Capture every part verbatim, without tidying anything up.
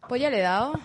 Pues ya le he dado.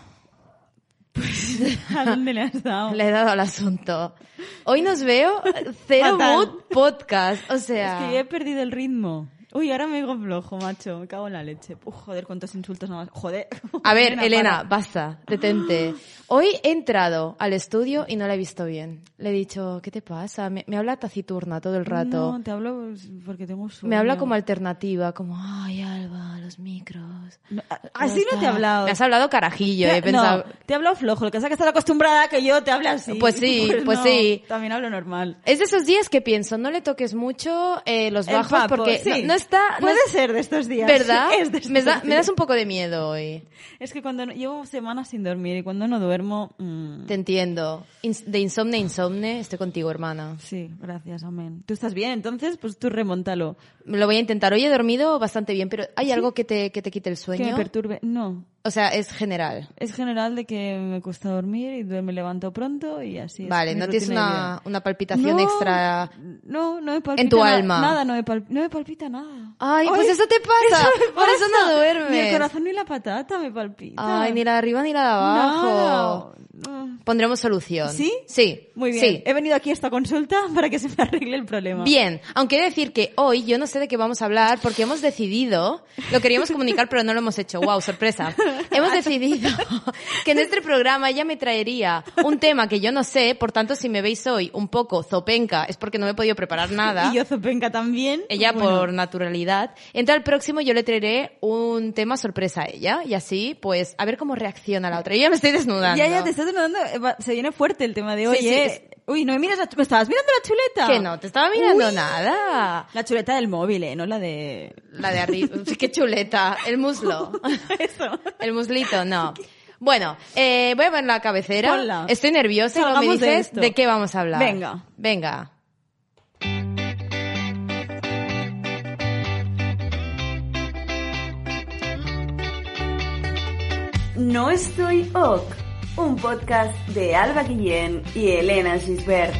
Pues, ¿a dónde le has dado? Le he dado al asunto. Hoy nos veo Cero Fatal. Mood Podcast. O sea... Es que yo he perdido el ritmo. Uy, ahora me digo flojo, macho. Me cago en la leche. Uf, joder, cuántos insultos nada más. Joder. A ver, Elena, Elena, para. basta, detente. Hoy he entrado al estudio y no la he visto bien. Le he dicho, ¿qué te pasa? Me, me habla taciturna todo el rato. No, te hablo porque tengo sueño. Me habla como alternativa, como, ay, Alba, los micros. No, a- así no te he Está- hablado. Me has hablado carajillo, Te- he pensado... No, te hablo flojo. Lo que pasa es que estás acostumbrada a que yo te hable así. Pues sí, pues no, sí. También hablo normal. Es de esos días que pienso, no le toques mucho eh, los El bajos papo, porque sí. no, no está... no Puede es- ser de estos días. ¿Verdad? Es de estos me, da- me días. das un poco de miedo hoy. Es que cuando no- llevo semanas sin dormir y cuando no duermo... mm, Te entiendo. Ins- de insomne a insomne, estoy contigo, hermana. Sí, gracias, amén. ¿Tú estás bien? Entonces, pues tú remóntalo. Lo voy a intentar. Hoy he dormido bastante bien, pero ¿hay algo que te, que te quite el Que sueño? me perturbe. No. O sea, es general. Es general de que me cuesta dormir y me levanto pronto y así es. Vale, mi no tienes rutina de una, vida. una palpitación No, extra. No, no me palpita En tu na- alma. Nada, no me, pal- no me palpita nada. Ay, pues eso te pasa. eso me Por eso pasa. no duermes. Ni el corazón ni la patata me palpita. Ay, ni la de arriba ni la de abajo. Nada. No. Pondremos solución. ¿Sí? Sí. Muy bien. Sí. He venido aquí a esta consulta para que se me arregle el problema. Bien, aunque he de decir que hoy yo no sé de qué vamos a hablar porque hemos decidido, lo queríamos comunicar pero no lo hemos hecho, wow, sorpresa. Hemos decidido que en este programa ella me traería un tema que yo no sé, por tanto si me veis hoy un poco zopenca es porque no me he podido preparar nada. Y yo zopenca también. Ella Bueno, por naturalidad. Entonces al próximo yo le traeré un tema sorpresa a ella y así pues a ver cómo reacciona la otra. Yo ya me estoy desnudando. Ya, ya, te estás desnudando. eh, va- Se viene fuerte el tema de hoy, Sí, sí, ¿eh? Uy, no me miras la chu- ¿Me estabas mirando la chuleta? Que no, te estaba mirando Uy. nada. La chuleta del móvil, ¿eh? No la de... La de arriba. Qué chuleta. El muslo. Eso. El muslito, no. Bueno, eh, voy a poner la cabecera. Ponla. Estoy nerviosa y luego me Salgamos de dices esto. de qué vamos a hablar. Venga. Venga. No estoy ok, un podcast de Alba Guillén y Elena Gisbert.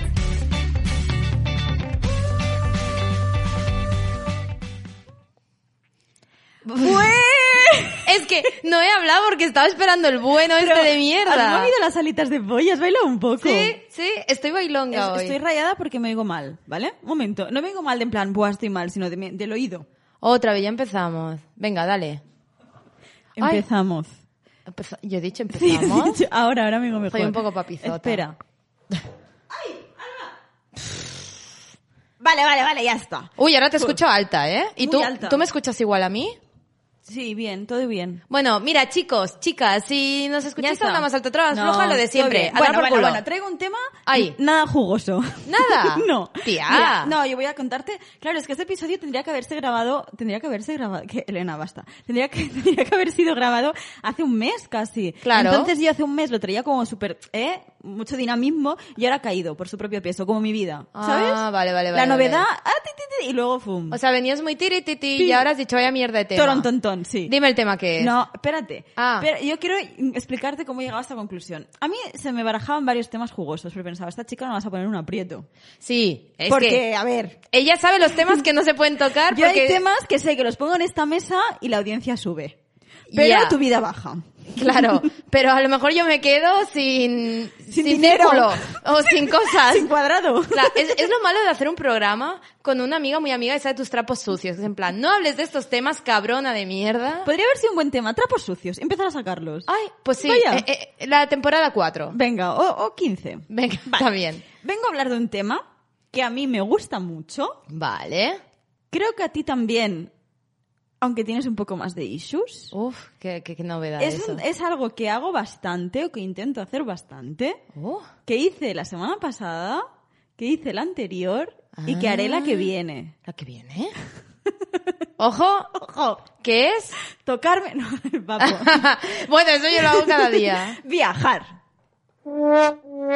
Es que no he hablado porque estaba esperando el bueno este de mierda. ¿Has movido las alitas de pollo? ¿Has bailado un poco? Sí, sí, estoy bailonga Es- hoy. Estoy rayada porque me oigo mal, ¿vale? Un momento. No me oigo mal de en plan, buah, estoy mal, sino de mi- del oído. Otra vez, ya empezamos. Venga, dale. Ay. Empezamos. Empeza- Yo he dicho Sí, empezamos. sí, ahora, ahora me oigo mejor. Soy un poco papizota. Espera. Vale, vale, vale, ya está. Uy, ahora te escucho alta, ¿eh? ¿Y Muy tú, alta. tú me escuchas igual a mí? Sí, bien, todo bien. Bueno, mira, chicos, chicas, si nos Ya escucháis está. hablar más alto, atrás, No, floja lo de todo siempre. bien. A dar Bueno, por bueno, culo. bueno, traigo un tema Ay. nada jugoso. ¿Nada? No. Tía. Mira, no, yo voy a contarte. Claro, es que este episodio tendría que haberse grabado, tendría que haberse grabado, que Elena, basta. Tendría que, tendría que haber sido grabado hace un mes casi. Claro. Entonces yo hace un mes lo traía como súper, eh, mucho dinamismo y ahora ha caído por su propio peso, como mi vida. ¿Sabes? Ah, vale, vale, La vale, novedad, vale. ah, ti, ti, ti, y luego fum. O sea, venías muy tiri titi Sí. y ahora has dicho vaya mierda de tema. Torontontón, sí. Dime el tema que es. No, espérate. Ah. Pero yo quiero explicarte cómo he llegado a esta conclusión. A mí se me barajaban varios temas jugosos, pero pensaba, esta chica no vas a poner un aprieto. Sí, es porque, que a ver, ella sabe los temas que no se pueden tocar yo porque... hay temas que sé que los pongo en esta mesa y la audiencia sube. Pero Ya. tu vida baja. Claro, pero a lo mejor yo me quedo sin... Sin dinero. círculo o sin cosas. Sin cuadrado. Claro, es, es lo malo de hacer un programa con una amiga muy amiga y sabe tus trapos sucios. Es en plan, no hables de estos temas, cabrona de mierda. Podría haber sido un buen tema. Trapos sucios. Empezar a sacarlos. Ay, pues sí, Vaya. eh, eh, la temporada cuatro. Venga, o, o quince. Venga, está bien. Vengo a hablar de un tema que a mí me gusta mucho. Vale. Creo que a ti también, aunque tienes un poco más de issues. Uf, qué, qué, qué novedad Es, eso. un- es algo que hago bastante o que intento hacer bastante, Uh, que hice la semana pasada, que hice la anterior y que haré la que viene. ¿la que viene? Ojo, ¡Ojo! ¿qué es? Tocarme... No, papo. Bueno, eso yo lo hago cada día. Viajar. ¡No!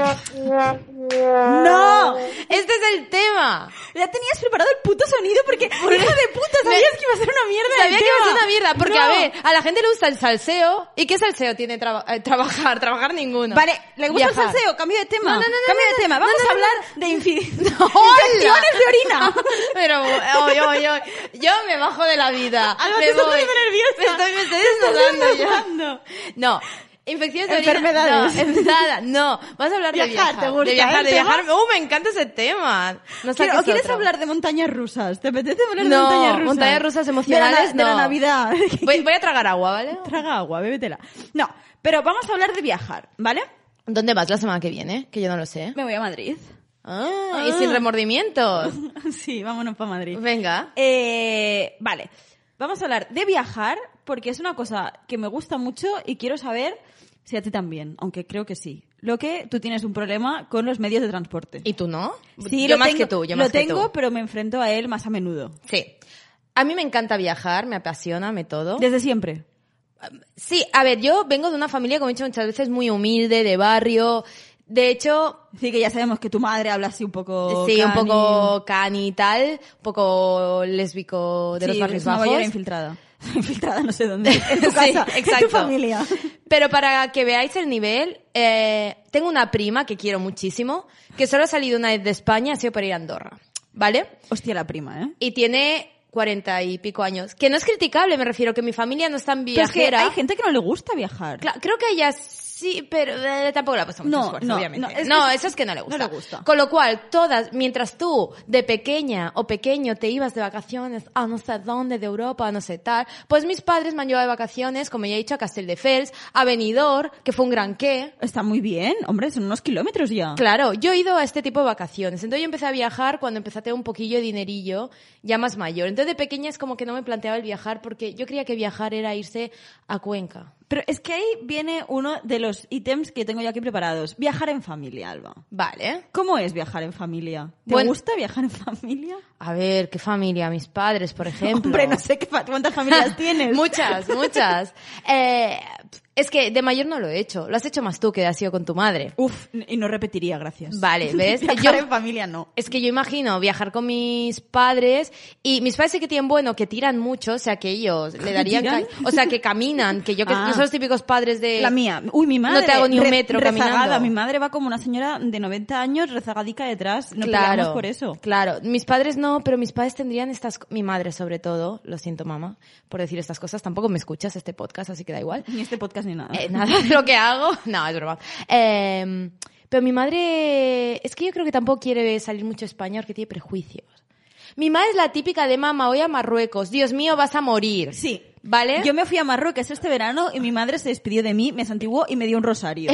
Este es el tema. Ya tenías preparado el puto sonido porque, hija de puta, sabías Me- que iba a ser una mierda Sabía el que iba a tema. ser una mierda, porque No. a ver, a la gente le gusta el salseo. ¿Y qué salseo tiene traba- eh, trabajar? Trabajar ninguno. Vale, ¿le gusta Viajar. el salseo? Cambio de tema. No, no, no, no, Cambio no, de tema. no, Vamos no, a no, hablar de infi- ¡Hola! infecciones de orina. Pero, oye, oye, oye, yo me bajo de la vida. Alba, me te estás voy. poniendo nerviosa. Me estoy, me estoy Te estás desnudando ya. desnudando. No. Infecciones de Enfermedades. orina. No, nada, no. Vamos a hablar Viajar, de viajar. ¿te gusta de viajar, el de tema? viajar. ¡Uh, me encanta ese tema! No Quiero- saques ¿O quieres otro. hablar de montañas rusas? ¿Te apetece hablar de No, montañas rusas? montañas rusas De la, emocionales, de la no. Navidad. Voy, voy a tragar agua, ¿vale? Traga agua, bébetela. No, pero vamos a hablar de viajar, ¿vale? ¿Dónde vas la semana que viene? Que yo no lo sé. Me voy a Madrid. Ah, y sin remordimientos. Sí, vámonos para Madrid. Venga. Eh, vale, vamos a hablar de viajar porque es una cosa que me gusta mucho y quiero saber si a ti también, aunque creo que sí. Lo que tú tienes un problema con los medios de transporte. ¿Y tú no? Sí, yo lo más tengo, que tú, yo lo más que tengo, tú. pero me enfrento a él más a menudo. Sí. A mí me encanta viajar, me apasiona, me todo. Desde siempre. Sí, a ver, yo vengo de una familia, como he dicho muchas veces, muy humilde, de barrio. De hecho, Sí, que ya sabemos que tu madre habla así un poco... sí, un cani. poco cani y tal, un poco lésbico de los Sí, barrios es una bajos. ballera infiltrada. Infiltrada no sé dónde. En tu Sí, casa, en exacto. tu familia. Pero para que veáis el nivel, eh, tengo una prima que quiero muchísimo, que solo ha salido una vez de España, ha sido para ir a Andorra, ¿vale? Hostia, la prima, ¿eh? Y tiene cuarenta y pico años. Que no es criticable, me refiero, que mi familia no es tan Pero es que viajera. hay gente que no le gusta viajar. Cla- creo que ella sí, pero eh, tampoco le ha puesto mucho No, esfuerzo, no, obviamente. no, es No, que eso es que no le gusta. no le gusta. Con lo cual, todas, mientras tú, de pequeña o pequeño, te ibas de vacaciones a no sé dónde, de Europa, a no sé tal, pues mis padres me han llevado de vacaciones, como ya he dicho, a Castelldefels, a Benidorm, que fue un gran qué. Está muy bien. Hombre, son unos kilómetros ya. Claro, yo he ido a este tipo de vacaciones. Entonces yo empecé a viajar cuando empecé a tener un poquillo de dinerillo, ya más mayor. Entonces de pequeña es como que no me planteaba el viajar porque yo creía que viajar era irse a Cuenca. Pero es que ahí viene uno de los ítems que tengo yo aquí preparados. Viajar en familia, Alba. Vale. ¿Cómo es viajar en familia? ¿Te Bueno- gusta viajar en familia? A ver, ¿qué familia? Mis padres, por ejemplo. Hombre, no sé qué fa- cuántas familias tienes. Muchas, muchas. Eh, es que de mayor no lo he hecho. Lo has hecho más tú, que has sido con tu madre. Uf, y no repetiría, gracias. Vale, ¿ves? Viajar Yo- en familia no. Es que yo imagino viajar con mis padres y mis padres sí que tienen bueno, que tiran mucho, o sea, que ellos le darían... ¿Tiran? ca- O sea, que caminan, que yo que, Ah. que son los típicos padres de... La mía. Uy, mi madre. No te hago ni un re- metro rezagada. caminando. Mi madre va como una señora de noventa años rezagadica detrás. No claro, peleamos por eso. Claro, mis padres no, pero mis padres tendrían estas... co- Mi madre, sobre todo, lo siento, mamá, por decir estas cosas. Tampoco me escuchas este podcast, así que da igual. Ni este podcast ni nada. Eh, nada de lo que hago. No, es broma. Eh, pero mi madre... Es que yo creo que tampoco quiere salir mucho de España porque tiene prejuicios. Mi madre es la típica de mamá, voy a Marruecos. Dios mío, vas a morir. Sí. ¿Vale? Yo me fui a Marruecos este verano y mi madre se despidió de mí, me santiguó y me dio un rosario.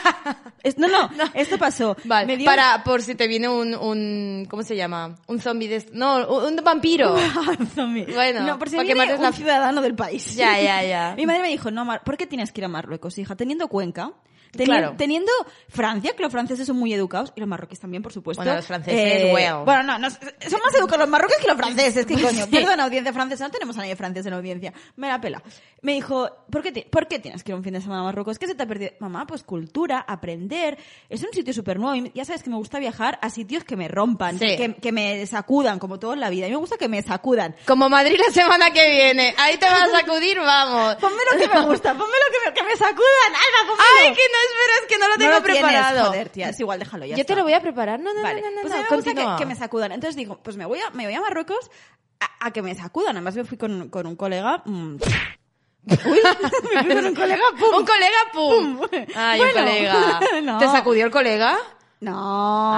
Es- no, no, esto pasó. Vale, Me dio para, por si te viene un, un, ¿cómo se llama? Un zombie de, no, un, un vampiro. un zombie. Bueno, no, por si para que viene mates un la- ciudadano del país. Ya, ya, ya. Mi madre me dijo, no, Mar- ¿por qué tienes que ir a Marruecos, hija? Teniendo Cuenca, teni- Claro. teniendo Francia, que los franceses son muy educados, y los marroquíes también, por supuesto. Bueno, los franceses, well. Bueno, no, no, son más educados los marroquíes que los franceses, ¿qué coño? Perdona, audiencia francesa, no tenemos a nadie francés en la audiencia. Me la pela. Me dijo, ¿por qué, ti- ¿por qué tienes que ir un fin de semana a Marruecos? ¿Qué se te ha perdido? Mamá, pues cultura, aprender. Es un sitio súper nuevo. Y ya sabes que me gusta viajar a sitios que me rompan, Sí. que, que me sacudan, como todo en la vida. A mí me gusta que me sacudan. Como Madrid la semana que viene. Ahí te vas a sacudir, vamos. Ponme lo que me gusta, ponme lo que me, que me sacudan, Alba, pónmelo. Ay, que no esperas, que no lo No tengo lo tienes, preparado. joder, tía, es igual, déjalo ya. Yo está. te lo voy a preparar. No, no, Vale, no, no, pues no, a mí me gusta continúa. que, que me sacudan. Entonces digo, pues me voy a, me voy a Marruecos a, a que me sacudan. Además me fui con, con un colega... mm. Uy, me fui con un colega, pum. Un colega, pum. Ay, Bueno, un colega. no. ¿Te sacudió el colega? No,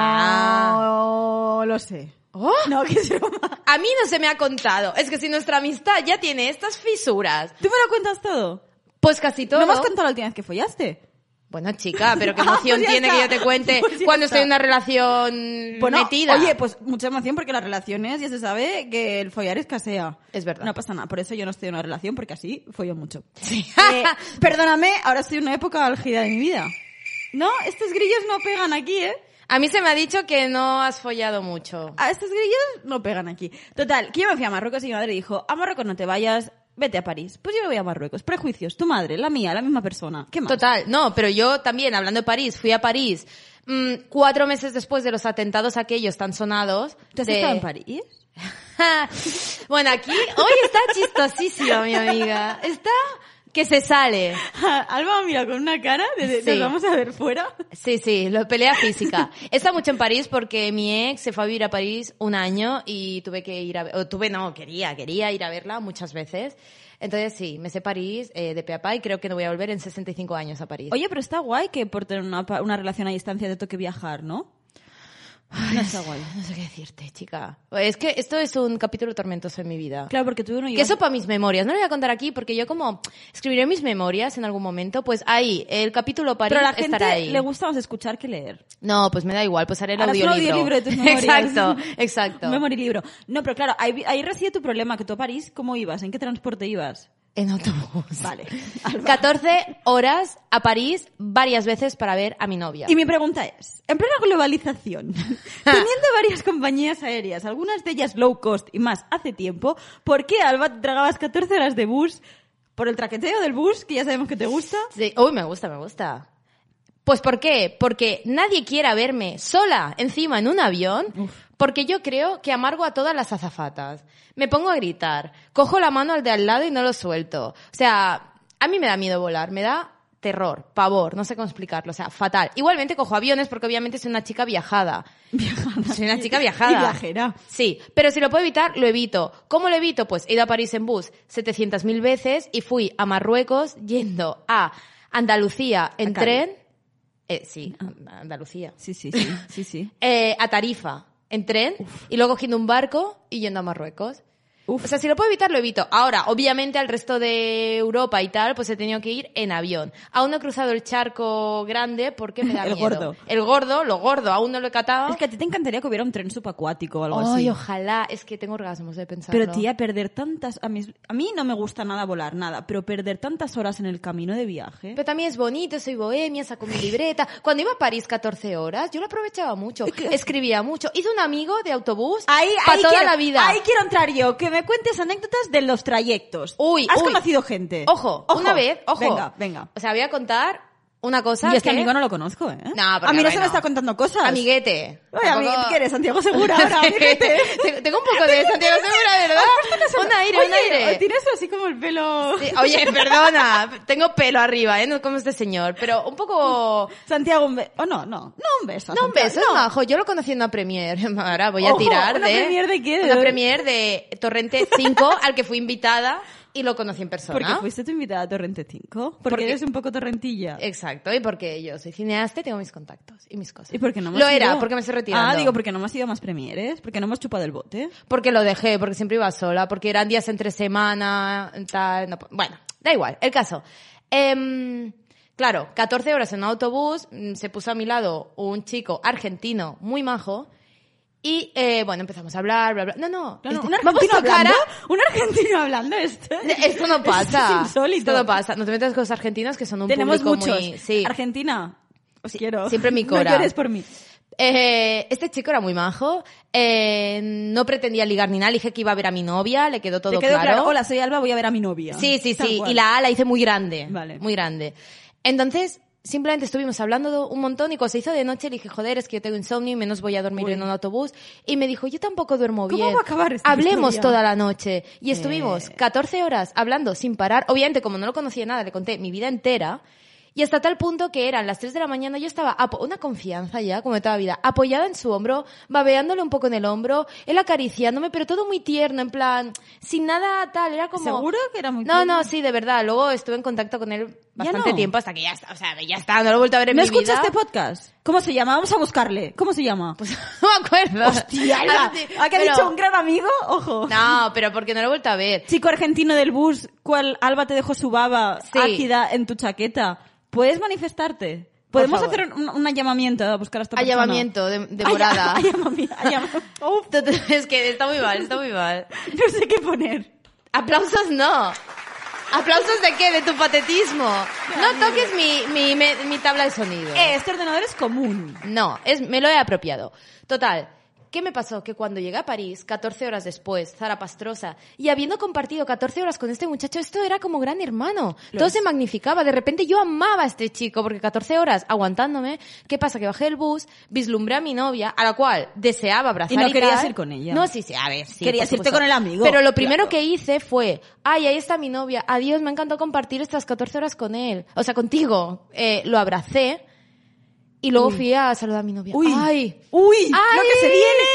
Ah. lo sé. Oh. No, que es broma. A mí no se me ha contado. Es que si nuestra amistad ya tiene estas fisuras, ¿Tú me lo cuentas todo? pues casi todo. ¿No me has contado la última vez que follaste? Bueno, chica, pero qué Ah, emoción pues ya tiene está. que yo te cuente Pues ya cuando está. estoy en una relación Bueno, metida. oye, pues mucha emoción porque las relaciones ya se sabe que el follar escasea. Es verdad. No pasa nada, por eso yo no estoy en una relación porque así follo mucho. Sí. Eh, perdóname, ahora estoy en una época álgida de mi vida. No, estos grillos no pegan aquí, ¿eh? A mí se me ha dicho que no has follado mucho. A estos grillos no pegan aquí. Total, que yo me fui a Marruecos y mi madre dijo, a Marruecos no te vayas, vete a París. Pues yo me voy a Marruecos. Prejuicios, tu madre, la mía, la misma persona. ¿Qué más? Total, no, pero yo también, hablando de París, fui a París mmm, cuatro meses después de los atentados aquellos tan sonados. ¿Tú has de- estado en París? Bueno, aquí hoy está chistosísima mi amiga. Está que se sale. Alba mira con una cara de, de Sí. nos vamos a ver fuera. Sí, sí, lo pelea física. Está mucho en París porque mi ex se fue a vivir a París un año y tuve que ir a ver, o tuve, no, quería, quería ir a verla muchas veces. Entonces sí, me sé París eh, de pe a pa y creo que no voy a volver en sesenta y cinco años a París. Oye, pero está guay que por tener una, pa- una relación a distancia te toque viajar, ¿no? No está guay. No sé qué decirte, chica. Es que esto es un capítulo tormentoso en mi vida. Claro, porque tú no Que llevas... eso para mis memorias. No lo voy a contar aquí porque yo como escribiré mis memorias en algún momento, pues ahí, el capítulo París Pero a la gente estará ahí. le gusta más escuchar que leer. No, pues me da igual, pues haré el Harás un audiolibro. audiolibro de tus memorias. Exacto, exacto. Un memory libro. No, pero claro, ahí, ahí reside tu problema, que tú a París, ¿cómo ibas? ¿En qué transporte ibas? En autobús. Vale. Alba. catorce horas a París varias veces para ver a mi novia. Y mi pregunta es, en plena globalización, teniendo varias compañías aéreas, algunas de ellas low cost y más hace tiempo, ¿por qué, Alba, te tragabas catorce horas de bus por el traqueteo del bus, que ya sabemos que te gusta? Sí. Uy, me gusta, me gusta. Pues ¿por qué? Porque nadie quiera verme sola encima en un avión, porque yo creo que amargo a todas las azafatas. Me pongo a gritar, cojo la mano al de al lado y no lo suelto. O sea, a mí me da miedo volar, me da terror, pavor, no sé cómo explicarlo, o sea, fatal. Igualmente cojo aviones porque obviamente soy una chica viajada. Viajada. Soy una chica viajada. Y viajera. Sí, pero si lo puedo evitar, lo evito. ¿Cómo lo evito? Pues he ido a París en bus setecientas mil veces y fui a Marruecos yendo a Andalucía en A Cádiz. tren. Eh, sí, a Andalucía. Sí, sí, sí, sí, sí. Eh, a Tarifa en tren y luego cogiendo un barco y yendo a Marruecos. Uf. O sea, si lo puedo evitar, lo evito. Ahora, obviamente, al resto de Europa y tal, pues he tenido que ir en avión. Aún no he cruzado el charco grande porque me da El miedo. gordo. El gordo, lo gordo, aún no lo he catado. Es que a ti te encantaría que hubiera un tren subacuático o algo Ay, así. ojalá. Es que tengo orgasmos de pensarlo. Pero tía, perder tantas... A mí, a mí no me gusta nada volar, nada, pero perder tantas horas en el camino de viaje... Pero también es bonito, soy bohemia, saco mi libreta. Cuando iba a París catorce horas, yo lo aprovechaba mucho. Escribía mucho. Hice un amigo de autobús Ahí, para ahí toda quiero, la vida. Ahí quiero entrar yo, que me cuentes anécdotas de los trayectos. Uy, ¿Has uy. conocido gente? Ojo, una vez, ojo. Venga, venga. O sea, voy a contar una cosa Y este que... amigo no lo conozco, ¿eh? No, porque, a mí no se bueno, me está contando cosas. Amiguete. Oye, Tampoco- amiguete, ¿qué eres? Santiago Segura ahora, amiguete. Tengo un poco de Santiago Segura, ¿verdad? Un aire, un Oye, aire. tienes así como el pelo... Sí, oye, perdona, tengo pelo arriba, ¿eh? No como este señor, pero un poco... Santiago, un beso. Oh, no, no. No un beso. No, un Santiago, beso, es majo. Yo lo conocí en una premier. Ahora voy a Ojo, tirar ¿una de... premier de qué? Una premier de Torrente cinco, al que fui invitada y lo conocí en persona. ¿Por qué fuiste tu invitada a Torrente cinco? Porque, Porque- eres un poco torrentilla. Exacto, y porque yo soy cineasta y tengo mis contactos y mis cosas. ¿Y por qué no hemos Lo era, ido? porque me estoy retirando. Ah, digo, porque no hemos ido a más premieres, porque no hemos chupado el bote. Porque lo dejé, porque siempre iba sola, porque eran días entre semana, tal, no, bueno, da igual, el caso. Em, claro, catorce horas en un autobús, mm, se puso a mi lado un chico argentino muy majo y, eh, bueno, empezamos a hablar, bla, bla. No, no, Claro, este- ¿un me ha argentino puesto hablando? cara- ¿Un argentino hablando esto? Esto no pasa. Es insólito. Esto no pasa. No te metas con los argentinos que son un Tenemos público muchos. muy... Sí. Argentina, os quiero. siempre mi No cora. llores por mí. Eh, este chico era muy majo, eh, no pretendía ligar ni nada, le dije que iba a ver a mi novia, le quedó todo Te quedó claro. claro. Hola, soy Alba, voy a ver a mi novia. Sí, sí, Tal sí, cual. y la A la hice muy grande, Vale. muy grande. Entonces, simplemente estuvimos hablando un montón y cuando se hizo de noche le dije, joder, es que yo tengo insomnio y menos voy a dormir Uy. en un autobús. Y me dijo, yo tampoco duermo ¿Cómo bien. va a acabar esta Hablemos historia? toda la noche. Y estuvimos Eh. catorce horas hablando sin parar. Obviamente, como no lo conocía nada, le conté mi vida entera. Y hasta tal punto que eran las tres de la mañana, yo estaba, apo- una confianza ya, como de toda la vida, apoyada en su hombro, babeándole un poco en el hombro, él acariciándome, pero todo muy tierno, en plan, sin nada tal, era como... ¿Seguro que era muy No, tierno? no, sí, de verdad. Luego estuve en contacto con él Ya bastante no. tiempo hasta que ya está, o sea, ya está, no lo he vuelto a ver en ¿No mi vida. escuchas este podcast? ¿Cómo se llama? Vamos a buscarle. ¿Cómo se llama? Pues no me acuerdo. ¡Hostia, Alba! Sí, ¿Ha que ha pero- dicho un gran amigo? Ojo. No, pero porque no lo he vuelto a ver. Chico argentino del bus, cual Alba te dejó su baba Sí. ácida en tu chaqueta. ¿Puedes manifestarte? ¿Podemos favor. hacer un, un llamamiento a buscar a esta persona? Allamamiento de, de morada. Ay, allamamiento, allamamiento. Uf, Es que está muy mal, está muy mal. no sé qué poner. Aplausos no. ¿Aplausos de qué? De tu patetismo. No toques mi, mi, mi, mi tabla de sonido. Eh, este ordenador es común. No, es, me lo he apropiado. Total, ¿Qué me pasó? Que cuando llegué a París, catorce horas después, zarapastrosa, y habiendo compartido catorce horas con este muchacho, esto era como Gran Hermano. Lo Todo es. se magnificaba. De repente yo amaba a este chico, porque catorce horas aguantándome. ¿Qué pasa? Que bajé el bus, vislumbré a mi novia, a la cual deseaba abrazar Y no querías tal. ir con ella. No, sí, sí, a ver, sí. Querías por irte supuesto. con el amigo. Pero lo primero Claro. que hice fue, ay, ahí está mi novia, adiós, me ha encantado compartir estas catorce horas con él. O sea, contigo. Eh, lo abracé y luego Uy. fui a saludar a mi novia. Uy, ¡Ay! uy, ¡Ay! lo que se viene.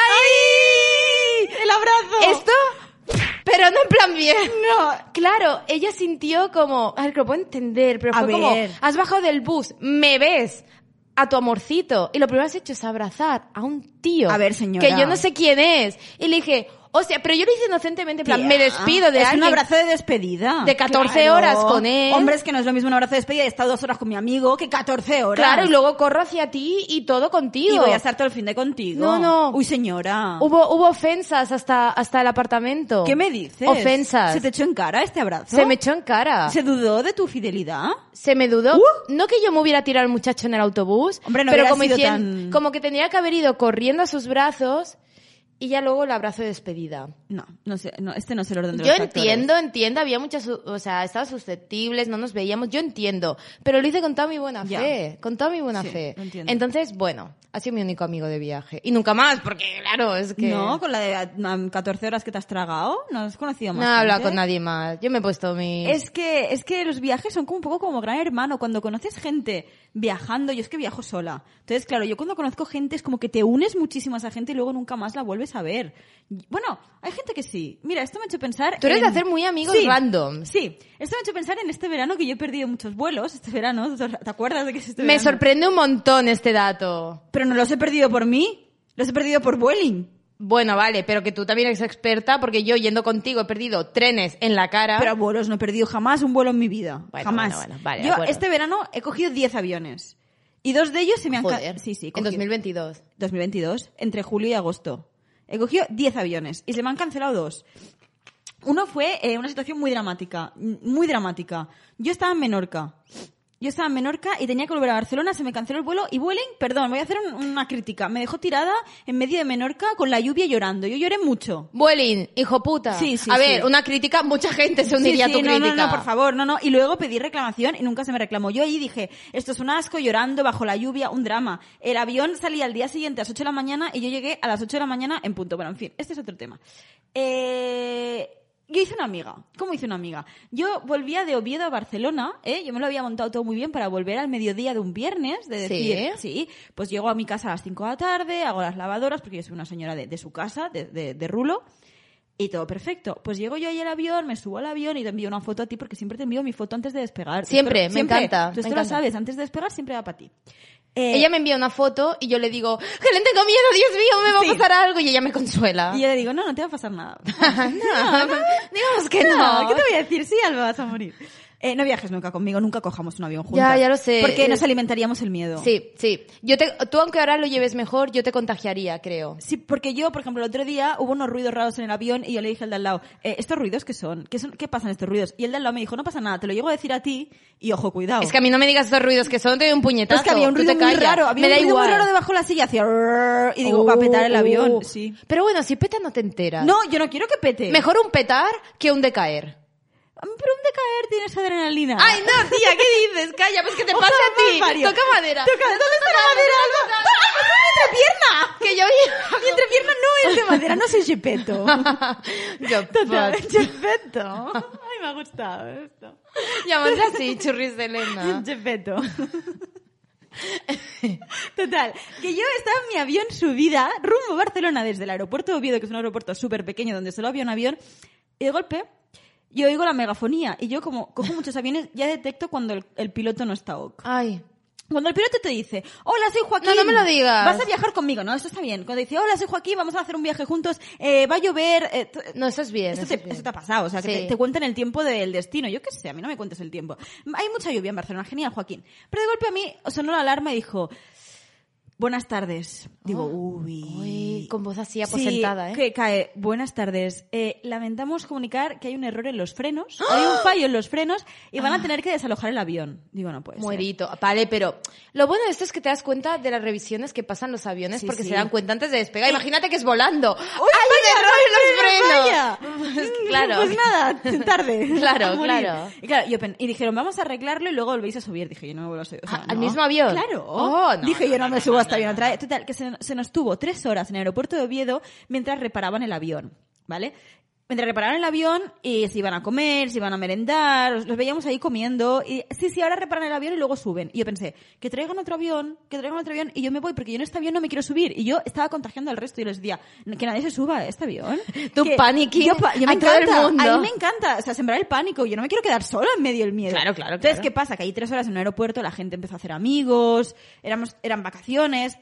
¡Ay! El abrazo. ¿Esto? Pero no en plan bien. No. Claro, ella sintió como, a ver, que lo puedo entender, pero A fue como, ver. has bajado del bus, me ves a tu amorcito y lo primero que has hecho es abrazar a un tío. A ver, señora. Que yo no sé quién es. Y le dije, o sea, pero yo lo hice inocentemente, en plan, Tía, me despido de es alguien. un abrazo de despedida. De catorce horas con él. Hombre, es que no es lo mismo un abrazo de despedida. He estado dos horas con mi amigo que catorce horas. Claro, y luego corro hacia ti y todo contigo. Y voy a estar todo el fin de contigo. No, no. Uy, señora. Hubo, hubo ofensas hasta, hasta el apartamento. ¿Qué me dices? Ofensas. ¿Se te echó en cara este abrazo? Se me echó en cara. ¿Se dudó de tu fidelidad? Se me dudó. Uh. No que yo me hubiera tirado al muchacho en el autobús, Hombre, no pero hubiera como, sido hicien- tan- como que tendría que haber ido corriendo a sus brazos y ya luego el abrazo de despedida. No, no sé, no, este no es el orden de Yo los factores. entiendo, entiendo, había muchas, su- o sea, estaba susceptibles, no nos veíamos, yo entiendo, pero lo hice con toda mi buena Ya. fe, con toda mi buena Sí, fe. lo entiendo. Entonces, bueno, ha sido mi único amigo de viaje. Y nunca más, porque claro, es que... No, con la de um, catorce horas que te has tragado, no has conocido más No he hablado gente? con nadie más. Yo me he puesto mi... Es que, es que los viajes son como un poco como Gran Hermano. Cuando conoces gente viajando, yo es que viajo sola. Entonces, claro, yo cuando conozco gente es como que te unes muchísimo a esa gente y luego nunca más la vuelves a ver. Bueno, hay gente que sí. Mira, esto me ha hecho pensar... Tú eres en- de hacer muy amigos Sí, random. Sí, esto me ha hecho pensar en este verano que yo he perdido muchos vuelos. Este verano, ¿te acuerdas de que es este Me verano? sorprende un montón este dato. Pero no los he perdido por mí, los he perdido por Vueling. Bueno, vale, pero que tú también eres experta porque yo yendo contigo he perdido trenes en la cara. Pero vuelos no he perdido jamás un vuelo en mi vida. Bueno, jamás. bueno, bueno, vale, de yo acuerdo. este verano he cogido diez aviones. Y dos de ellos se me han... ca- Joder, Sí, sí, he en cogido- dos mil veintidós. dos mil veintidós, entre julio y agosto. He cogido diez aviones y se me han cancelado dos. Uno fue eh, una situación muy dramática, m- muy dramática. Yo estaba en Menorca. Yo estaba en Menorca y tenía que volver a Barcelona, se me canceló el vuelo y Vueling, perdón, voy a hacer un- una crítica, me dejó tirada en medio de Menorca con la lluvia llorando. Yo lloré mucho. Vueling, hijo puta. Sí, sí, A sí. ver, una crítica, mucha gente se uniría Sí, a tu sí, no, crítica. no, no, por favor, no, no. Y luego pedí reclamación y nunca se me reclamó. Yo ahí dije, esto es un asco, llorando bajo la lluvia, un drama. El avión salía al día siguiente a las ocho de la mañana y yo llegué a las ocho de la mañana en punto. Bueno, en fin, este es otro tema. Eh... Yo hice una amiga. ¿Cómo hice una amiga? Yo volvía de Oviedo a Barcelona, ¿eh? Yo me lo había montado todo muy bien para volver al mediodía de un viernes, de Sí. decir, sí, pues llego a mi casa a las cinco de la tarde, hago las lavadoras, porque yo soy una señora de, de su casa, de, de, de Rulo, y todo perfecto. Pues llego yo ahí al avión, me subo al avión y te envío una foto a ti, porque siempre te envío mi foto antes de despegar. Siempre, Esto- me encanta, Tú me esto lo encanta. sabes, antes de despegar siempre va para ti. Eh, Ella me envía una foto y yo le digo, Helen, tengo miedo, Dios mío, me va Sí. a pasar algo. Y ella me consuela. Y yo le digo, no, no te va a pasar nada. no, no, digamos que no. ¿Qué te voy a decir? Sí, Alba, vas a morir. Eh, no viajes nunca conmigo, nunca cojamos un avión juntas. Ya, ya lo sé. Porque Eh, nos alimentaríamos el miedo. Sí, sí. Yo te, tú, aunque ahora lo lleves mejor, yo te contagiaría, creo. Sí, porque yo, por ejemplo, el otro día hubo unos ruidos raros en el avión y yo le dije al de al lado, eh, ¿estos ruidos qué son? ¿Qué son? ¿Qué pasan estos ruidos? Y el de al lado me dijo, no pasa nada, te lo llego a decir a ti y ojo, cuidado. Es que a mí no me digas estos ruidos que son, te doy un puñetazo. Es que había un Tú ruido te muy callas. raro, había me un da ruido igual. muy raro debajo de la silla, hacía rrrr, y digo, va a petar el avión. Uh. Sí. Pero bueno, si peta no te enteras. No, yo no quiero que pete. Mejor un petar que un decaer. Pero un decaer tienes adrenalina. Ay, no, tía, ¿qué dices? Calla, pues que te pasa a ti. Mario. Toca madera. Toca, ¿dónde está la madera, Alba? ¡Ah, mi entrepierna! Que yo... Mi entrepierna no es de madera, no soy Gepetto. yo, Total, pues, Gepetto. Ay, me ha gustado esto. llamadla así, churris de Elena. Gepetto. Total, que yo estaba en mi avión subida rumbo a Barcelona desde el aeropuerto de Oviedo, que es un aeropuerto súper pequeño donde solo había un avión, y de golpe yo oigo la megafonía y yo como cojo muchos aviones ya detecto cuando el, el piloto no está ok. Ay. Cuando el piloto te dice, hola, soy Joaquín. No, no me lo digas. Vas a viajar conmigo, ¿no? Eso está bien. Cuando dice, hola, soy Joaquín, vamos a hacer un viaje juntos, eh, va a llover... eh, t- No, eso es bien. Esto eso te, es bien. esto te ha pasado, o sea, que Sí. te, te cuentan el tiempo del destino. Yo qué sé, a mí no me cuentes el tiempo. Hay mucha lluvia en Barcelona, genial, Joaquín. Pero de golpe a mí sonó la alarma y dijo, buenas tardes. Digo, Oh. uy. Uy, con voz así aposentada, sí, ¿eh? que cae, buenas tardes. Eh, lamentamos comunicar que hay un error en los frenos, hay un fallo en los frenos y van a tener que desalojar el avión. Digo, no puede ser. Muerito. Vale, pero lo bueno de esto es que te das cuenta de las revisiones que pasan los aviones Sí, porque sí. se dan cuenta antes de despegar. Imagínate que es volando. ¡Uy, ¡Hay un error en los vaya! frenos! Pues, claro. Pues nada, tarde. Claro, A morir. claro. Y claro, yo pen- y dijeron, vamos a arreglarlo y luego volvéis a subir. Dije, yo no me vuelvo a subir. O sea, Ah, ¿al no. mismo avión? Claro. Oh, no, Dije, no, yo no, no, me no, subo no, hasta no, avión no. otra vez. Total, que se, se nos tuvo tres horas en el aeropuerto de Oviedo mientras reparaban el avión, ¿vale? Mientras reparaban el avión y se iban a comer, se iban a merendar, los veíamos ahí comiendo y sí, sí, ahora reparan el avión y luego suben. Y yo pensé, que traigan otro avión, que traigan otro avión y yo me voy porque yo en este avión no me quiero subir. Y yo estaba contagiando al resto y les decía, que nadie se suba a este avión. Tú Que- paniquín yo, pa- yo me a todo el encanta, mundo. a mí me encanta, o sea, sembrar el pánico. Yo no me quiero quedar sola en medio del miedo. Claro, claro, Entonces, claro. ¿qué pasa? Que ahí tres horas en un aeropuerto la gente empezó a hacer amigos, éramos, eran vacaciones.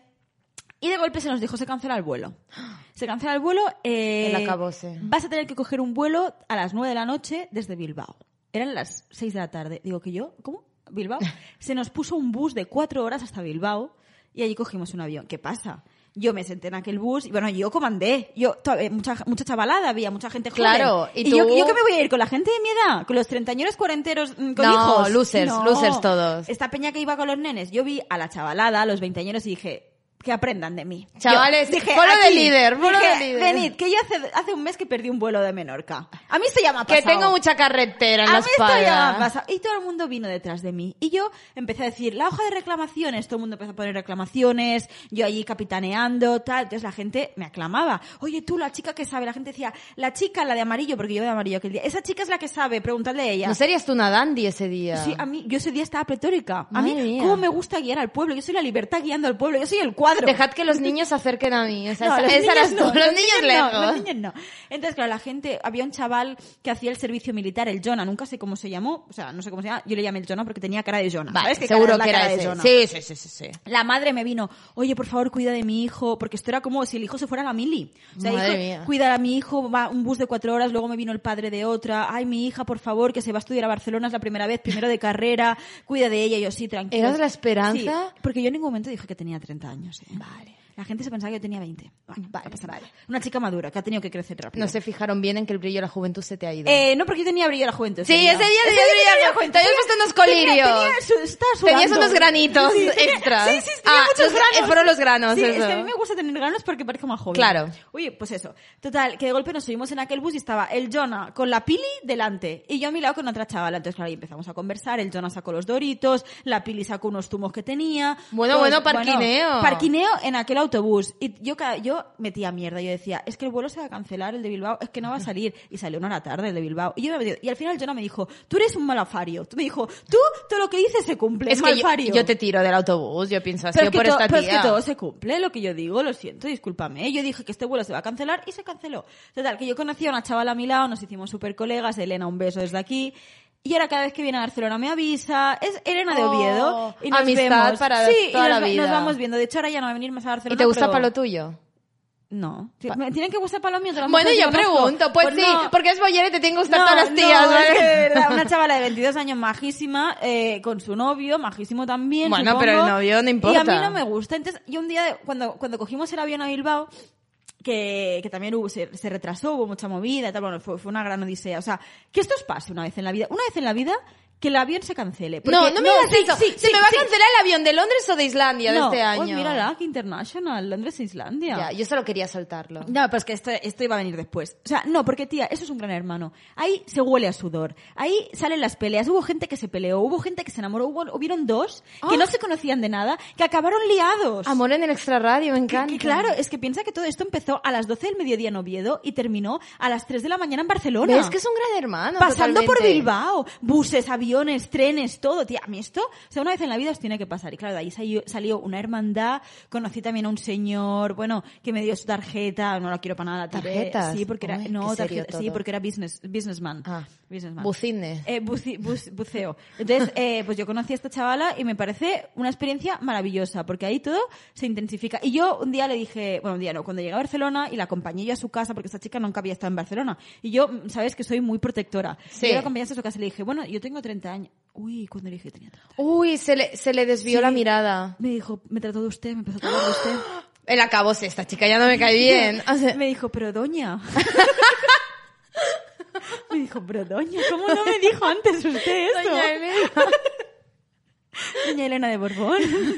Y de golpe se nos dijo, se cancela el vuelo. Se cancela el vuelo. Eh, El acabose. Vas a tener que coger un vuelo a las nueve de la noche desde Bilbao. Eran las seis de la tarde. Digo que yo, ¿cómo? ¿Bilbao? Se nos puso un bus de cuatro horas hasta Bilbao y allí cogimos un avión. ¿Qué pasa? Yo me senté en aquel bus y bueno, yo comandé. Yo, to- eh, mucha, mucha chavalada había, mucha gente joven. Claro, y y yo, tú- yo que me voy a ir con la gente de mi edad, con los treintañeros, cuarenteros, mm, con No, hijos. losers, losers todos. Esta peña que iba con los nenes, yo vi a la chavalada, a los veinteañeros y dije, que aprendan de mí. Chavales, Yo dije, polo de aquí, líder, polo dije, de líder. Venid, que yo hace, hace un mes que perdí un vuelo de Menorca. A mí esto ya me ha Que pasado. tengo mucha carretera en A la mí esto ya me ha espalda. pasado. Y todo el mundo vino detrás de mí. Y yo empecé a decir, la hoja de reclamaciones, todo el mundo empezó a poner reclamaciones, yo allí capitaneando, tal. Entonces la gente me aclamaba. Oye, tú, la chica que sabe. La gente decía, la chica, la de amarillo, porque yo de amarillo aquel día. Esa chica es la que sabe, preguntadle a ella. ¿No serías tú una dandy ese día? Sí, a mí, yo ese día estaba pletórica. A mí, Madre mía. ¿cómo me gusta guiar al pueblo? Yo soy la libertad guiando al pueblo. Yo soy el cuadro. Dejad que los niños se acerquen a mí. O sea, No, esa, los esa niños eras no, tú. Los, niños, no, lejos. los niños no. Entonces, claro, la gente, había un chaval que hacía el servicio militar, el Jonah, nunca sé cómo se llamó, o sea, no sé cómo se llama, yo le llamé el Jonah porque tenía cara de Jonah. Vale, ¿Sabes qué seguro cara es la que cara era de ese. Jonah? Sí, sí, sí, sí, sí. La madre me vino, oye, por favor, cuida de mi hijo, porque esto era como si el hijo se fuera a la mili. O sea, Madre hijo, mía. cuida a mi hijo, va un bus de cuatro horas, luego me vino el padre de otra, ay, mi hija, por favor, que se va a estudiar a Barcelona, es la primera vez, primero de carrera, cuida de ella, yo sí, tranquila. ¿Eras la esperanza? Sí, porque yo en ningún momento dije que tenía treinta años, ¿eh? Vale. La gente se pensaba que yo tenía veinte. Bueno, Vale, no pasa nada. vale. Una chica madura que ha tenido que crecer rápido. No se fijaron bien en que el brillo de la juventud se te ha ido. Eh, no, porque yo tenía brillo de la juventud. Sí, ese día tenías brillo de la juventud. Te habías puesto unos colirios. Tenía, tenía su- estaba sudando. Tenías unos granitos Sí, tenía- extras. Sí, sí, tenía Ah, muchos los- granos. eh, fueron los granos, Sí, eso. es que a mí me gusta tener granos porque parezco más joven. Claro. Oye, pues eso. Total, que de golpe nos subimos en aquel bus y estaba el Jonah con la Pili delante y yo a mi lado con otra chavala. Entonces, claro, ahí empezamos a conversar. El Jonah sacó los doritos, la Pili sacó unos zumos que tenía. Bueno, Todos- bueno, parquineo. parquineo en aquel autobús. Y yo, ca- yo metía mierda. Yo decía, es que el vuelo se va a cancelar, el de Bilbao, es que no va a salir. Y salió una hora tarde el de Bilbao. Y yo me metí- y al final Jonah me dijo, tú eres un malafario. Tú me dijo, tú, todo lo que dices se cumple. Es que yo, malfario. yo te tiro del autobús, yo pienso así Pero es, que por to- esta pero es tía. que todo se cumple, lo que yo digo, lo siento, discúlpame. Yo dije que este vuelo se va a cancelar y se canceló. Total, que yo conocí a una chavala a mi lado, nos hicimos súper colegas, Elena, un beso desde aquí. Y ahora cada vez que viene a Barcelona me avisa. Es Elena de Oh, Oviedo. Y nos amistad vemos. para sí, toda y la nos, vida. nos vamos viendo. De hecho, ahora ya no va a venir más a Barcelona. ¿Y te gusta pero- palo tuyo? No. ¿Me tienen que gustar palo mío? Todas las Bueno, mujeres yo que conozco. pregunto. Pues, sí, no. porque es bollera y te tienen que gustar No, todas las tías, no, ¿vale? es que de verdad, una chavala de veintidós años majísima, eh, con su novio, majísimo también, Bueno, supongo. pero el novio no importa. Y a mí no me gusta. Entonces, yo un día, cuando, cuando cogimos el avión a Bilbao, que, que también hubo, se, se retrasó, hubo mucha movida y tal, bueno, fue, fue una gran odisea. O sea, que esto os pase una vez en la vida. Una vez en la vida, que el avión se cancele. Porque- No, no me digas sí, eso. sí, Se sí, me va sí. a cancelar el avión de Londres o de Islandia No, de este año. Uy, mírala, que International, Londres e Islandia. Ya, yo solo quería soltarlo. No, pues que esto, esto iba a venir después. O sea, no, porque tía, eso es un gran hermano. Ahí se huele a sudor. Ahí salen las peleas. Hubo gente que se peleó, hubo gente que se enamoró, hubo, hubieron dos que Ah. no se conocían de nada, que acabaron liados. Amor en el extrarradio, me Que- encanta. que claro, es que piensa que todo esto empezó a las doce del mediodía en Oviedo y terminó a las tres de la mañana en Barcelona. ¿Ves que es un gran hermano? Pasando por totalmente. Bilbao, buses, aviones, trenes, todo, tía. A mí esto, o sea, una vez en la vida os tiene que pasar. Y claro, de ahí salió, salió una hermandad, conocí también a un señor, bueno, que me dio su tarjeta, no la quiero para nada, tiré. ¿Tarjetas? Sí, porque era, Uy, no, qué serio tarjeta, sí, todo. porque era business, businessman. Ah, businessman. bucine. Eh, buci- bus- buceo. Entonces, eh, pues yo conocí a esta chavala y me parece una experiencia maravillosa, porque ahí todo se intensifica. Y yo un día le dije, bueno, un día no, cuando llegué a Barcelona y la acompañé yo a su casa, porque esta chica nunca había estado en Barcelona. Y yo, sabes que soy muy protectora. Sí. Y yo la acompañé a su casa y le dije, bueno, yo tengo treinta años. Uy, cuando le dije que tenía treinta. Uy, se le, se le desvió Sí. la mirada. Me dijo, me trató de usted, me empezó a hablar de usted. El acabose, esta chica ya no me cae bien. O sea, Me dijo, pero doña. Me dijo, pero doña, ¿cómo no me dijo antes usted eso? Doña Elena. Doña Elena de Borbón.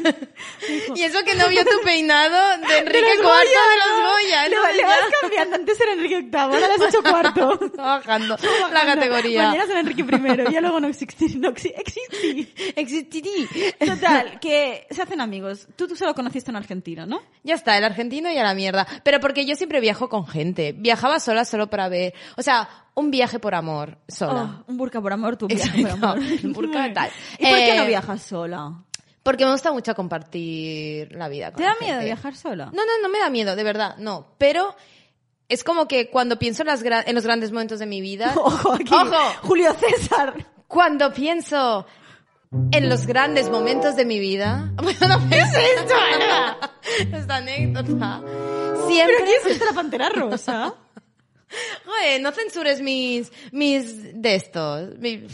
Y eso que no vio tu peinado de Enrique De los cuarto Goya, de los ¿no? Goya. Le, ¿no? va- le vas cambiando. Antes era Enrique octavo, ahora las ocho cuarto. Está bajando la categoría. Mañana será Enrique primero, y ya luego no existí. No exi- existí. Existirí. Total, que se hacen amigos. Tú, tú solo conociste en Argentina, ¿no? Ya está, el argentino y a la mierda. Pero porque yo siempre viajo con gente. Viajaba sola solo para ver. O sea, un viaje por amor, sola. Oh, un burka por amor, tu viaje por Exacto, amor. un burka tal. ¿Y por qué Eh, no viajas sola? Porque me gusta mucho compartir la vida con ¿Te da la miedo gente. viajar sola? No, no, no me da miedo, de verdad, no. Pero es como que cuando pienso en, las gra- en los grandes momentos de mi vida... Ojo, aquí. ¡Ojo! Julio César. Cuando pienso en los grandes momentos de mi vida... Bueno, no ¿qué es esto, Ana? Esta anécdota. Siempre... ¿Pero quién es esta la Pantera Rosa? Joder, no censures mis... mis... de estos. mi-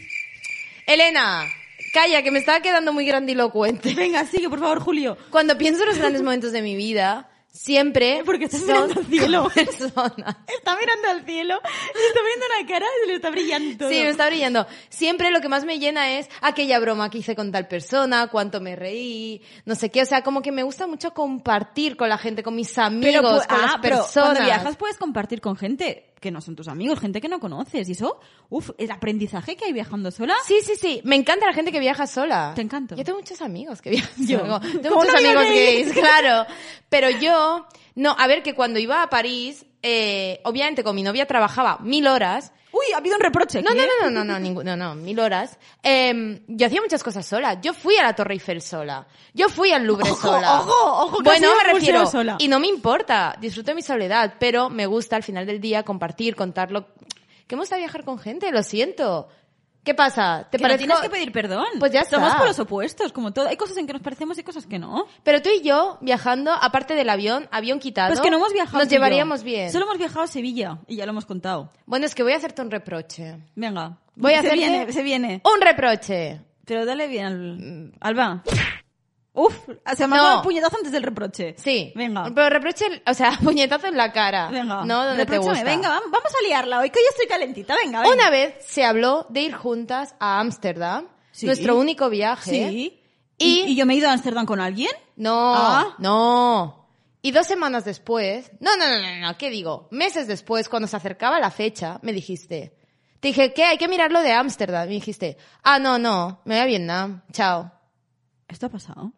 Elena, calla, que me estaba quedando muy grandilocuente. Venga, sigue, por favor, Julio. Cuando pienso en los grandes momentos de mi vida, siempre Porque estás son mirando al cielo. personas. Está mirando al cielo, le está viendo una cara y se le está brillando todo. Sí, me está brillando. Siempre lo que más me llena es aquella broma que hice con tal persona, cuánto me reí, no sé qué. O sea, como que me gusta mucho compartir con la gente, con mis amigos, Pero, pu- con ah, las pero personas. cuando viajas puedes compartir con gente que no son tus amigos, gente que no conoces. Y eso, uff, el aprendizaje que hay viajando sola. Sí, sí, sí. Me encanta la gente que viaja sola. Te encanto. Yo tengo muchos amigos que viajan Yo. sola. Tengo Como muchos una amiga amigos gay. gays, claro. Pero yo, no, a ver, que cuando iba a París, eh, obviamente con mi novia trabajaba mil horas. Uy, ha habido un reproche aquí, No, no, ¿eh? no, no, no, no, ningún- no, no, mil horas. Eh, yo hacía muchas cosas sola. Yo fui a la Torre Eiffel sola. Yo fui al Louvre Ojo, sola. ojo, ojo, que has Bueno, ido me al museo refiero. sola. Y no me importa. Disfruto de mi soledad, pero me gusta al final del día compartir, contarlo. ¿Qué me gusta viajar con gente? Lo siento. ¿Qué pasa? ¿Te Que no parezco- tienes que pedir perdón. Pues ya Somos está. por los opuestos, como todo. Hay cosas en que nos parecemos y cosas que no. Pero tú y yo, viajando, aparte del avión, avión quitado, Pues que no hemos viajado. nos tú y yo. llevaríamos bien. Solo hemos viajado a Sevilla y ya lo hemos contado. Bueno, es que voy a hacerte un reproche. Venga. Voy a se hacerte- viene, se viene. ¡Un reproche! Pero dale bien al... Alba. Uf, se me ha No. dado el puñetazo antes del reproche. Sí. Venga. Pero reproche, o sea, puñetazo en la cara. Venga. No, donde te Repróchame. gusta. Venga, vam- vamos a liarla hoy, que hoy estoy calentita. Venga, venga. Una vez se habló de ir juntas a Ámsterdam, Sí. nuestro único viaje. Sí. Y, ¿Y yo me he ido a Ámsterdam con alguien? no, Ah. no. Y dos semanas después, no, no, no, no, no, ¿qué digo? Meses después, cuando se acercaba la fecha, me dijiste, te dije, ¿qué? Hay que mirarlo de Ámsterdam. Y me dijiste, ah, no, no, me voy a Vietnam, chao. ¿Esto ha pasado?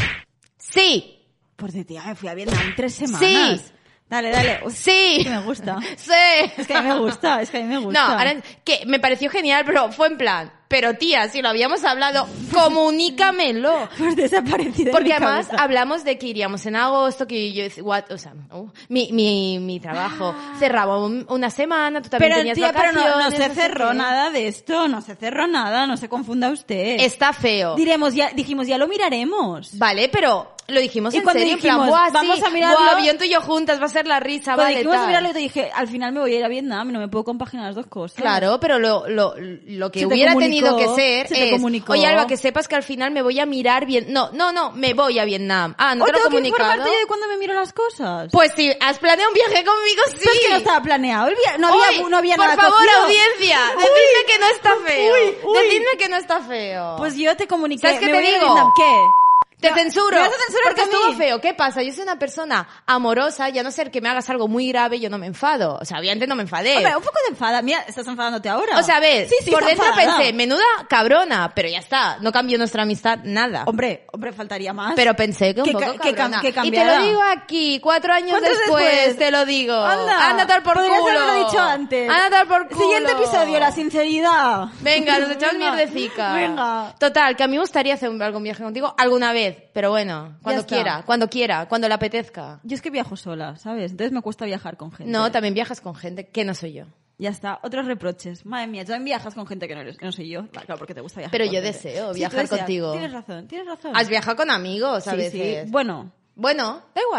Sí, Pues de tía, me fui a Vietnam tres semanas. Sí. Dale, dale. Uf, sí. que me gusta. Sí. Es que a mí me gusta, es que a mí me gusta. No, ahora, que me pareció genial, pero fue en plan, pero tía, si lo habíamos hablado, comunícamelo. Pues desaparecido de Porque mi además cabeza. hablamos de que iríamos en agosto, que yo, decía, what, o sea, uh, mi, mi, mi trabajo cerraba un- una semana, tú también Pero, tenías tía, pero vacaciones. no, no se sé cerró qué. nada de esto, no se cerró nada, no se confunda usted. Está feo. Diremos, ya, dijimos, ya lo miraremos. Vale, pero lo dijimos Y en cuando serio, en plan, dijimos, "Buah, vamos sí, a mirarlo", buah, avión tú y yo juntas, va a ser la risa, Cuando vale, dijimos tal. mirarlo, te dije, al final me voy a ir a Vietnam y no me puedo compaginar las dos cosas. Claro, pero lo, lo, lo que Se te hubiera comunicó, tenido que ser se te es, comunicó. oye, Alba, que sepas que al final me voy a mirar bien. No, no, no, me voy a Vietnam. Ah, ¿no ¿O te lo he tengo que comunicado? informarte yo de cuándo me miro las cosas? Pues si has planeado un viaje conmigo, sí. Pero es que no estaba planeado, el via- no había, Uy, no había por nada favor, cogido. audiencia, Uy, decidme que no está feo. uy, uy. Decidme que no está feo. Pues yo te comuniqué. ¿Sabes qué me te voy a ir a digo? Vietnam. ¿Qué? Te No, censuro. ¿me vas a censurar porque tú a mí? estuvo feo. ¿Qué pasa? Yo soy una persona amorosa, ya no ser que me hagas algo muy grave, yo no me enfado. O sea, obviamente no me enfadé. Hombre, un poco de enfada. Mira, estás enfadándote ahora. O sea, a ver, Sí, sí, por está dentro enfadada. pensé, menuda cabrona, pero ya está, no cambió nuestra amistad nada. Hombre, hombre, faltaría más. Pero pensé que un Que poco ca- que cam- cabrona. que y te cambiara. lo digo aquí, cuatro años ¿Cuántos después, después? te lo digo. Anda, Anda a dar por podrías culo. haberlo dicho antes. Anda a dar por culo. Siguiente episodio, la sinceridad. Venga, nos echamos Venga, mierdecica. Venga. Total, que a mí me gustaría hacer un- algún viaje contigo alguna vez, pero bueno, cuando está. quiera, cuando quiera, cuando le apetezca. Yo es que viajo sola, ¿sabes? Entonces me cuesta viajar con gente. No, también viajas con gente que no soy yo. Ya está, otros reproches. Madre mía, tú también viajas con gente que no, eres, que no soy yo. Claro, porque te gusta viajar Pero con yo gente. deseo Sí, tú viajar deseas. contigo. Tienes razón, tienes razón. Has viajado con amigos a Sí, veces. sí. Bueno, Bueno, da igual.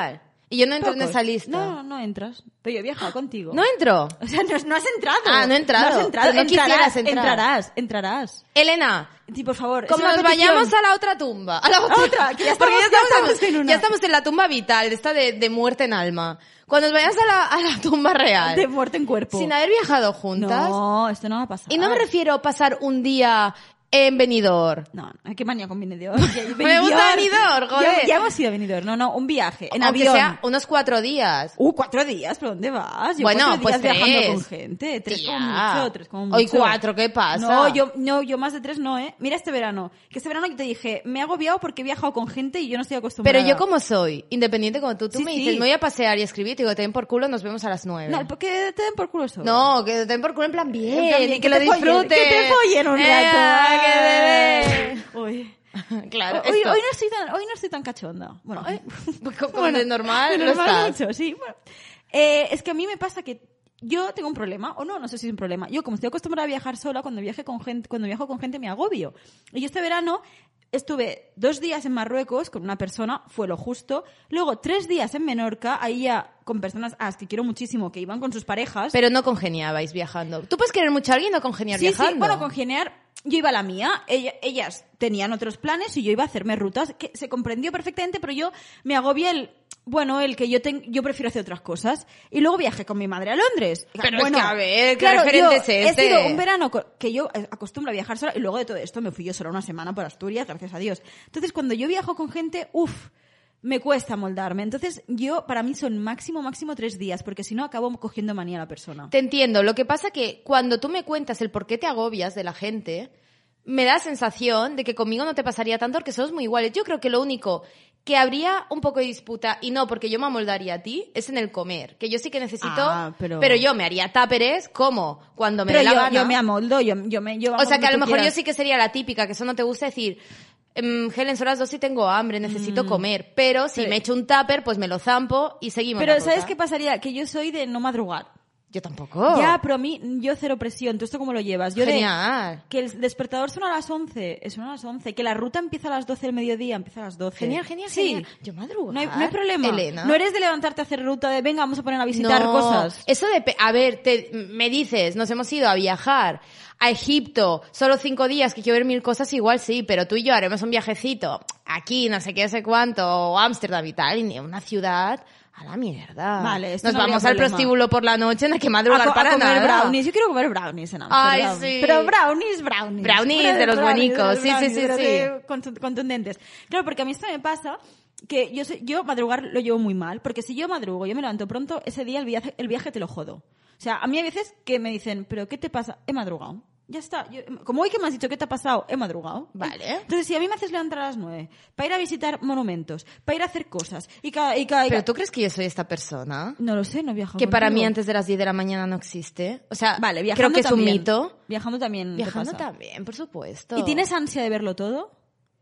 Y yo no entro en Pocos. esa lista. No, no entras. Pero yo he viajado contigo. ¿No entro? O sea, no, no has entrado. Ah, no he entrado. No has entrado. Pero no entrarás, quisieras entrar. Entrarás, entrarás. Elena, Sí, por favor. como es nos una petición. vayamos a la otra tumba. A la otra, otra, que ya Porque estamos- ya estamos en una. ya estamos en la tumba vital, esta de, de muerte en alma. Cuando nos vayamos a la, a la tumba real, De muerte en cuerpo. sin haber viajado juntas, No, esto no va a pasar. y no me refiero a pasar un día en Benidorm. No, qué manía con Benidorm. Me gusta Benidorm, joder. Ya, ya hemos ido a Benidorm. No, no, un viaje. En Aunque avión. sea unos cuatro días. Uh, cuatro días, ¿pero dónde vas? Yo Bueno, cuatro pues días viajando tres. con gente. Tres Tía. como mucho, tres como mucho. Hoy cuatro, ¿qué pasa? No, yo, no, yo más de tres no, ¿eh? Mira este verano. Que este verano yo te dije, me he agobiado porque he viajado con gente y yo no estoy acostumbrada. Pero yo como soy, independiente como tú, tú Sí, me sí. dices, me voy a pasear y escribir, y te digo, te den por culo, nos vemos a las nueve. No, porque te den por culo eso. No, que te den por culo en plan bien, En plan bien, y que, que lo te follen, disfrutes. que te follen un Eh, rato. ah, que bebé. Uy. Claro, hoy, esto. hoy, no estoy tan, hoy no estoy tan cachonda. Bueno, Ay, como de normal, de lo normal estás. mucho, sí. Bueno. Eh, es que a mí me pasa que yo tengo un problema, o no, no sé si es un problema. Yo, como estoy acostumbrada a viajar sola, cuando viaje con gente, cuando viajo con gente me agobio. Y yo este verano estuve dos días en Marruecos con una persona, fue lo justo. Luego tres días en Menorca, ahí ya con personas a las que quiero muchísimo, que iban con sus parejas. Pero no congeniabais viajando. Tú puedes querer mucho a alguien y no congeniar Sí, viajando. sí, bueno, congeniar, yo iba a la mía, ella- ellas tenían otros planes y yo iba a hacerme rutas, que se comprendió perfectamente, pero yo me agobié el, bueno, el que yo ten- yo prefiero hacer otras cosas. Y luego viajé con mi madre a Londres. Pero es bueno, que, a ver, ¿qué claro, referente yo es he este? sido un verano co- que yo eh, acostumbro a viajar sola y luego de todo esto me fui yo sola una semana por Asturias, gracias a Dios. Entonces, cuando yo viajo con gente, uff, me cuesta moldarme. Entonces, yo, para mí son máximo, máximo tres días, porque si no acabo cogiendo manía a la persona. Te entiendo. Lo que pasa que cuando tú me cuentas el por qué te agobias de la gente, me da la sensación de que conmigo no te pasaría tanto porque somos muy iguales. Yo creo que lo único que habría un poco de disputa, y no porque yo me amoldaría a ti, es en el comer. Que yo sí que necesito... Ah, pero- yo me haría táperes como cuando me Pero dé la yo, gana. yo me amoldo, yo, yo me... Yo O hago sea, que a tú lo mejor yo quieras. sí que sería la típica, que eso no te gusta decir... "Em, Helen, son las dos y tengo hambre, necesito comer. Pero si Pero- me echo un tupper, pues me lo zampo y seguimos Pero la ¿sabes ruta. qué pasaría? Que yo soy de no madrugar. Yo tampoco. Ya, pero a mí, yo cero presión. ¿Tú esto cómo lo llevas? Yo de- Genial. que el despertador suena a las once, eh, suena a las once. Que la ruta empieza a las doce del mediodía, empieza a las doce. Genial, genial, sí. genial. Yo madrugar, No hay, no hay problema. Elena. No eres de levantarte a hacer ruta de, venga, vamos a poner a visitar No, cosas. Eso de, a ver, te, me dices, nos hemos ido a viajar a Egipto, solo cinco días, que quiero ver mil cosas, igual sí, pero tú y yo haremos un viajecito aquí, no sé qué, no sé cuánto, o Ámsterdam y tal, y ni una ciudad, a la mierda. Vale, esto Nos no habría vamos al problema. prostíbulo por la noche, no hay que madrugar A, co- a para comer nada. brownies. Yo quiero comer brownies en Ay, Amsterdam. sí. Pero brownies, brownies. Brownies Fuera de los brownies, buenicos. de los Sí, sí, brownies, sí, pero sí. de contu- contundentes. Claro, porque a mí esto me pasa que yo sé- yo madrugar lo llevo muy mal, porque si yo madrugo, yo me levanto pronto, ese día el viaje, el viaje te lo jodo. O sea, a mí hay veces que me dicen, ¿pero qué te pasa? He madrugado. Ya está. Yo- como hoy que me has dicho qué te ha pasado, he madrugado. Vale. Entonces, si a mí me haces levantar a las nueve para ir a visitar monumentos, para ir a hacer cosas, y cada... Y cada, y Pero cada- tú crees que yo soy esta persona? No lo sé, no viajo Que para contigo. mí antes de las diez de la mañana no existe. O sea, Vale, creo viajando que es un también. mito. Viajando también. te Viajando pasa. también, por supuesto. ¿Y tienes ansia de verlo todo?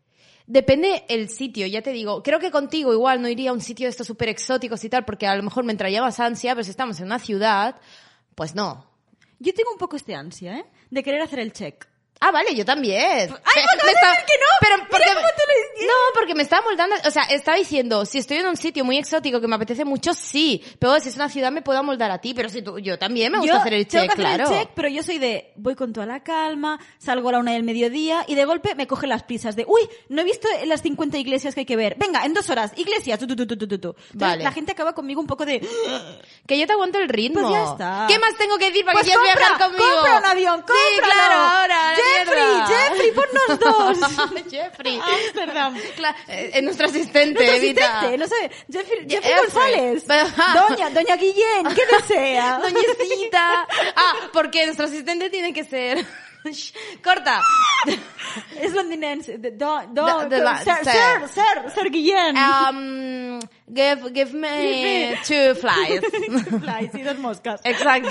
Depende el sitio, ya te digo. Creo que contigo igual no iría a un sitio de estos súper exóticos y tal, porque a lo mejor me entraría más ansia, pero si estamos en una ciudad, pues no. Yo tengo un poco este ansia, ¿eh? De querer hacer el check. Ah, vale, yo también. ¡Ay, Me- pues me vas a está- decir que no! Pero Mira porque, cómo te lo dices. no, porque me estaba moldando, o sea, estaba diciendo, si estoy en un sitio muy exótico que me apetece mucho, sí. Pero si es una ciudad me puedo amoldar a ti, pero si tú, yo también me gusta Yo hacer el tengo check, que hacer claro. el check, pero yo soy de, voy con toda la calma, salgo a la una del mediodía y de golpe me cogen las prisas de, uy, no he visto las cincuenta iglesias que hay que ver. Venga, en dos horas, iglesias, tu, tu, tu, tu, tu, tu. Entonces, Vale. la gente acaba conmigo un poco de, Que yo te aguanto el ritmo. pues ya está. ¿Qué más tengo que decir para Pues que quieras compra, viajar conmigo? compra un avión, Sí, cómpralo. claro, ahora, a la Jeffrey, mierda. Jeffrey, ponnos dos. Jeffrey. Amsterdam. Cla- eh, eh, nuestro asistente, Nuestro Evita. asistente, no sé, Jeffrey, Je- Jeffrey Jeffrey. González. Pero- Doña, Doña Guillén, ¿qué desea? Doñecita. Ah, porque nuestro asistente tiene que ser... Corta. Es londinense. de- Do, do, De- de la- Sir, Sir. Sir, Sir, Sir Guillén. Um, give, give me two flies. Flies y dos moscas. Exacto.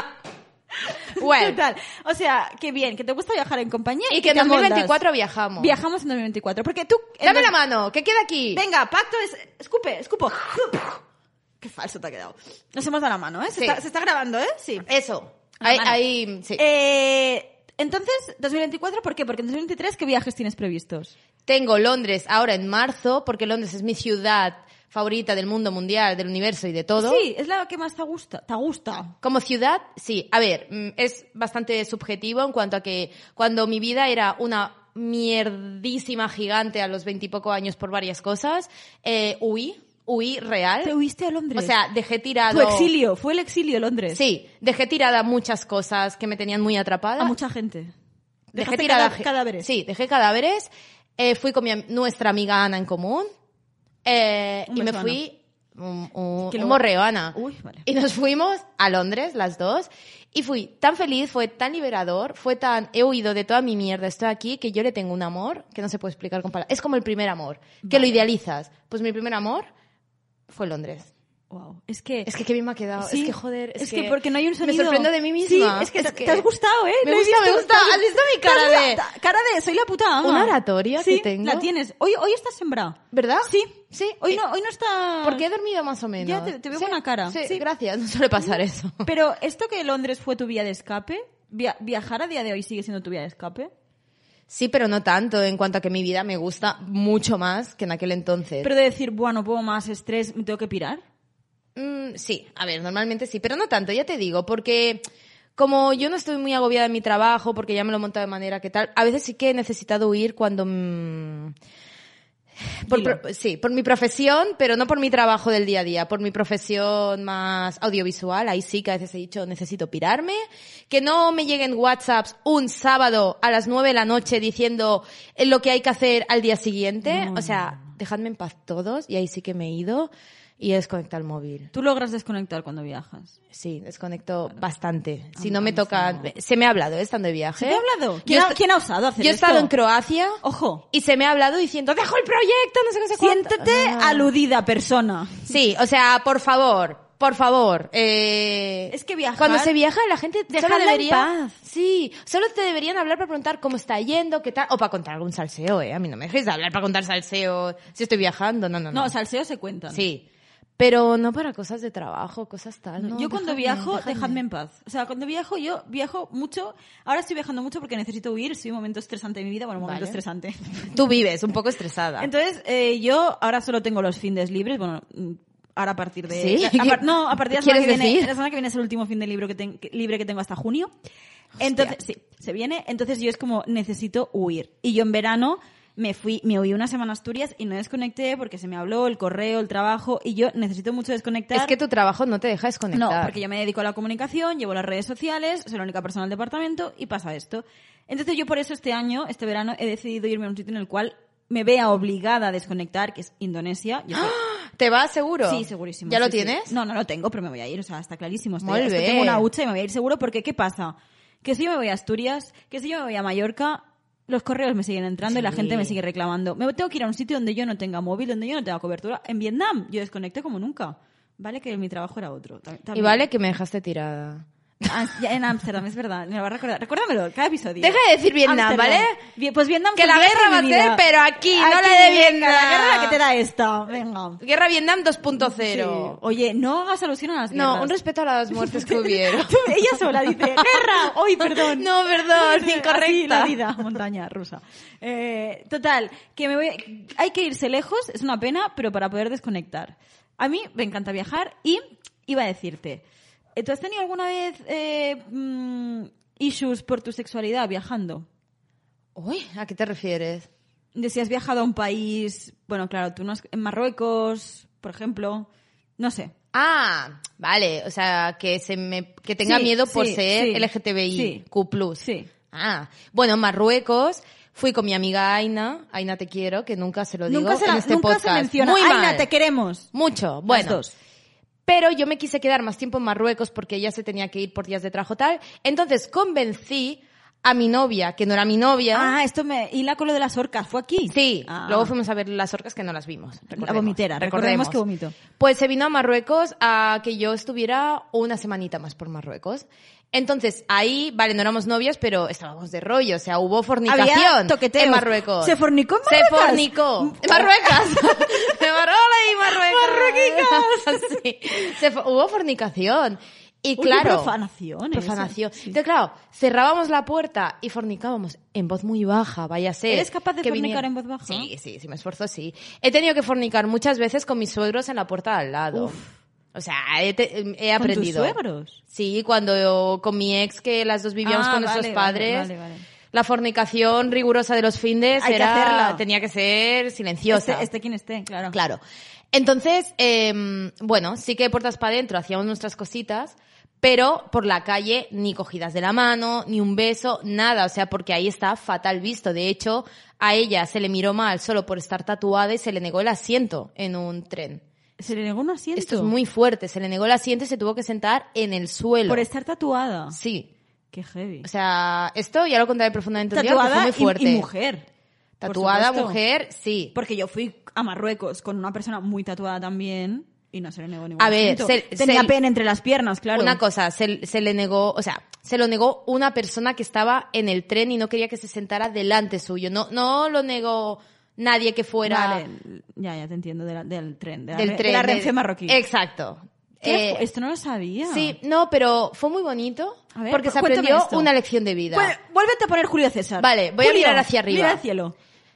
Well, Total. O sea, que bien, que te gusta viajar en compañía y que en te dos mil amoldas. veinticuatro viajamos. Viajamos en dos mil veinticuatro. Porque tú... en Dame dos- la mano, que queda aquí. Venga, pacto es... Escupe, escupo. Qué falso te ha quedado. Nos hemos dado la mano, ¿eh? Se, Sí. está, se está grabando, ¿eh? Sí. Eso. La Ahí, mano. ahí, sí. Eh, entonces, dos mil veinticuatro, ¿por qué? Porque en dos mil veintitrés, ¿qué viajes tienes previstos? Tengo Londres ahora en marzo, porque Londres es mi ciudad favorita del mundo mundial, del universo y de todo. Sí, es la que más te gusta. ¿Te gusta? Como ciudad, sí. A ver, mm, es bastante subjetivo en cuanto a que cuando mi vida era una mierdísima gigante a los veintipoco años por varias cosas, eh, huí, huí real. ¿Te huiste a Londres? O sea, dejé tirado... Tu exilio, fue el exilio Londres. Sí, dejé tirada muchas cosas que me tenían muy atrapada. A mucha gente. Dejé Dejaste tirada cada- cadáveres. Sí, dejé cadáveres. Eh, fui con mi am- nuestra amiga Ana en común. Eh, Un y me beso, fui... Un, un, Que un luego- morreo, Ana. Uy, vale. Y nos fuimos a Londres, las dos. Y fui tan feliz, fue tan liberador, fue tan... He huido de toda mi mierda, estoy aquí, que yo le tengo un amor que no se puede explicar con palabras. Es como el primer amor, que Vale. lo idealizas. Pues mi primer amor fue Londres. Wow. Es que... Es que qué bien me ha quedado. Sí. Es que, joder, es, Es que porque no hay un sonido. Me sorprendo de mí misma. Sí, es que, te, te has gustado, ¿eh? Me Lo he gusta, me visto. gusta. Te has- ¿Has visto mi te has cara de...? gusta- Cara de, soy la puta ama. Una oratoria Sí, que tengo. la tienes. Hoy, hoy estás sembrada. ¿Verdad? Sí. Sí. Hoy Eh, no, hoy no está... Porque he dormido más o menos. Ya te- te veo Sí, buena cara. Sí, Sí. gracias. No suele pasar eso. Pero esto que Londres fue tu vía de escape, via- ¿viajar a día de hoy sigue siendo tu vía de escape? Sí, pero no tanto en cuanto a que mi vida me gusta mucho más que en aquel entonces. Pero de decir, bueno, no puedo más, estrés, me tengo que pirar. Mm, sí, a ver, normalmente sí, pero no tanto, ya te digo, porque como yo no estoy muy agobiada en mi trabajo, porque ya me lo he montado de manera que tal, a veces sí que he necesitado huir cuando... mm, por Dilo. pro- sí, por mi profesión, pero no por mi trabajo del día a día, por mi profesión más audiovisual, ahí sí que a veces he dicho necesito pirarme, que no me lleguen WhatsApps un sábado a las nueve de la noche diciendo eh, lo que hay que hacer al día siguiente, No, o sea, dejadme en paz todos, y ahí sí que me he ido y he desconectado el móvil. Tú logras desconectar cuando viajas. Sí, desconecto bastante. Si A no mí me eso toca... no. Se me ha hablado, ¿eh? Estando de viaje. ¿Se te ha hablado? Yo ¿Quién, ha, est- quién ha osado hacer Yo he esto? estado en Croacia Ojo. y se me ha hablado diciendo ¡dejo el proyecto! No sé qué sé cuánto. Siéntete Ah. aludida, persona. Sí, o sea, por favor, por favor. Eh, Es que viajar- Cuando se viaja, la gente solo Dejadla en debería... paz. Sí, solo te deberían hablar para preguntar cómo está yendo, qué tal, o para contar algún salseo, ¿eh? A mí no me dejéis de hablar para contar salseo si estoy viajando, no, no, no. No, salseos se cuentan. Sí, pero no para cosas de trabajo, cosas tal. No, yo cuando dejadme, viajo, dejadme. dejadme en paz. O sea, cuando viajo, yo viajo mucho. Ahora estoy viajando mucho porque necesito huir. Soy un momento estresante de mi vida. Bueno, un momento Vale. estresante. Tú vives un poco estresada. Entonces, eh, yo ahora solo tengo los fines libres. Bueno, mm, ahora a partir de... ¿Sí? a par- no, a partir de la semana, ¿Quieres que viene, decir? la semana que viene es el último fin de libro que ten- que- libre que tengo hasta junio. Entonces, sí, se viene. Entonces yo es como, necesito huir. Y yo en verano me fui, me huí una semana a Asturias y no desconecté porque se me habló el correo, el trabajo, y yo necesito mucho desconectar. Es que tu trabajo no te deja desconectar. No, porque yo me dedico a la comunicación, llevo las redes sociales, soy la única persona del departamento y pasa esto. Entonces yo por eso este año, este verano, he decidido irme a un sitio en el cual me vea obligada a desconectar, que es Indonesia. Yo soy- ¿Te vas seguro? Sí, segurísimo. ¿Ya sí, lo sí. tienes? No, no lo tengo, pero me voy a ir, o sea, está clarísimo. Estoy, Molt esto bé. tengo una hucha y me voy a ir seguro porque ¿qué pasa? Que si yo me voy a Asturias, que si yo me voy a Mallorca, los correos me siguen entrando y la Sí. gente me sigue reclamando. Me tengo que ir a un sitio donde yo no tenga móvil, donde yo no tenga cobertura. En Vietnam yo desconecté como nunca. Vale que mi trabajo era otro. Tam- Y también. vale que me dejaste tirada. Ah, ya en Ámsterdam, es verdad. Me lo va a recordar. Recuérdamelo, cada episodio. Deja de decir Vietnam, Ámsterdam. ¿vale? Bien, pues Vietnam Que fue la el viaje guerra de va a mi ser, vida. pero aquí, no la de venga, Vietnam. La guerra la que te da esta. Venga. Guerra Vietnam dos punto cero. Sí. Oye, no hagas alusión a las guerras. No, un respeto a las muertes que hubieron. Ella sola dice, guerra. Hoy, perdón. No, perdón, Así incorrecta. la vida, montaña rusa. Eh, total, que me voy... Hay que irse lejos, es una pena, pero para poder desconectar. A mí me encanta viajar y iba a decirte, ¿tú has tenido alguna vez eh, mm, issues por tu sexualidad viajando? Uy, ¿a qué te refieres? De si has viajado a un país... Bueno, claro, tú no has... En Marruecos, por ejemplo, no sé. Ah, vale, o sea, que se me que tenga Sí, miedo por sí, ser sí. L G T B I Sí. Q plus. Sí. Ah, bueno, en Marruecos fui con mi amiga Aina, Aina te quiero, que nunca se lo digo Nunca, se, en la- este nunca podcast. se menciona. Muy Aina, mal. te queremos. Mucho, bueno. Las dos. Pero yo me quise quedar más tiempo en Marruecos porque ella se tenía que ir por días de trabajo tal. Entonces convencí a mi novia, que no era mi novia. Ah, esto me... Y la con lo de las orcas, ¿fue aquí? Sí, Ah. luego fuimos a ver las orcas que no las vimos. Recordemos, vomitera, recordemos que vomitó. Pues se vino a Marruecos a que yo estuviera una semanita más por Marruecos. Entonces, ahí, vale, no éramos novios, pero estábamos de rollo, o sea, hubo fornicación Había toqueteos. en Marruecos. ¿Se fornicó en Se Marruecos? fornicó. En Marruecos. De Mar- ¡Hola, y Marruecos! Sí. Se fo- hubo fornicación. Y Uy, qué claro, profanación. eso. profanación. Sí. Entonces, claro, cerrábamos la puerta y fornicábamos en voz muy baja, vaya a ser. ¿Eres capaz de que fornicar viniera- en voz baja? Sí, sí, sí, me esfuerzo, sí. He tenido que fornicar muchas veces con mis suegros en la puerta de al lado. O sea, he, te- he aprendido. ¿Con tus suegros? Sí, cuando yo- con mi ex, que las dos vivíamos Ah, con nuestros vale, vale, padres. vale, vale. La fornicación rigurosa de los findes Hay que era, hacerla. tenía que ser silenciosa. Este, este quien esté, claro. Claro. Entonces, eh, bueno, sí que de puertas para adentro hacíamos nuestras cositas, pero por la calle ni cogidas de la mano, ni un beso, nada. O sea, porque ahí está fatal visto. De hecho, a ella se le miró mal solo por estar tatuada y se le negó el asiento en un tren. ¿Se le negó un asiento? Esto es muy fuerte. Se le negó el asiento y se tuvo que sentar en el suelo. Por estar tatuada. Sí. Qué heavy. O sea, esto ya lo contaré profundamente un día, porque fue Tatuada muy fuerte. y, y mujer. por Tatuada, supuesto. mujer, sí. Porque yo fui a Marruecos con una persona muy tatuada también y no se le negó ningún A ver, asiento. se- Tenía se- pene entre las piernas, claro. Una cosa, se, se le negó, o sea, se lo negó una persona que estaba en el tren y no quería que se sentara delante suyo. No, no lo negó nadie que fuera Vale, ya, ya te entiendo, de la- del tren. De la, del re- tren. de la de- Renfe marroquí. Exacto. ¿Qué? Eh, Esto no lo sabía. sí, no, pero fue muy bonito A ver, porque se cuéntame aprendió esto. una lección de vida. Bueno, vuélvete a poner Julio César. Vale, voy a Julio, mirar hacia arriba. Mira al cielo.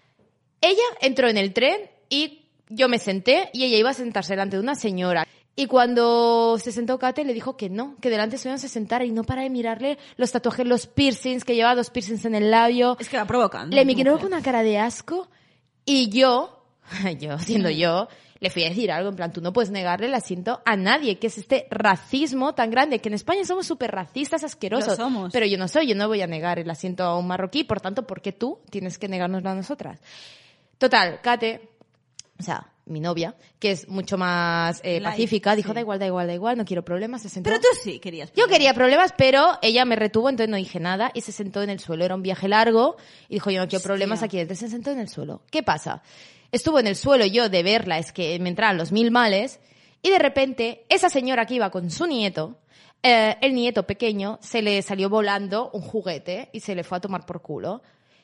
Ella entró en el tren y yo me senté y ella iba a sentarse delante de una señora. Y cuando se sentó Kate le dijo que no, que delante suyo no se sentara y no para de mirarle los tatuajes, los piercings, que llevaba dos piercings en el labio. Es que va provocando. Le miró mujer. con una cara de asco y yo, yo siendo yo, le fui a decir algo en plan, tú no puedes negarle el asiento a nadie, que es este racismo tan grande, que en España somos súper racistas, asquerosos. Lo somos. Pero yo no soy, yo no voy a negar el asiento a un marroquí, por tanto, ¿por qué tú tienes que negárnoslo a nosotras? Total, Kate, o sea, mi novia, que es mucho más eh, Light, pacífica, dijo, sí. da igual, da igual, da igual, no quiero problemas, se sentó. Pero tú sí querías. Yo quería problemas, pero ella me retuvo, entonces no dije nada y se sentó en el suelo. Era un viaje largo y dijo, yo no quiero Hostia. problemas aquí. Entonces se sentó en el suelo. ¿Qué pasa? Estuvo en el suelo yo de verla, es que me entraban los mil males y de repente esa señora que iba con su nieto, eh, el nieto pequeño, se le salió volando un juguete y se le fue a tomar por culo.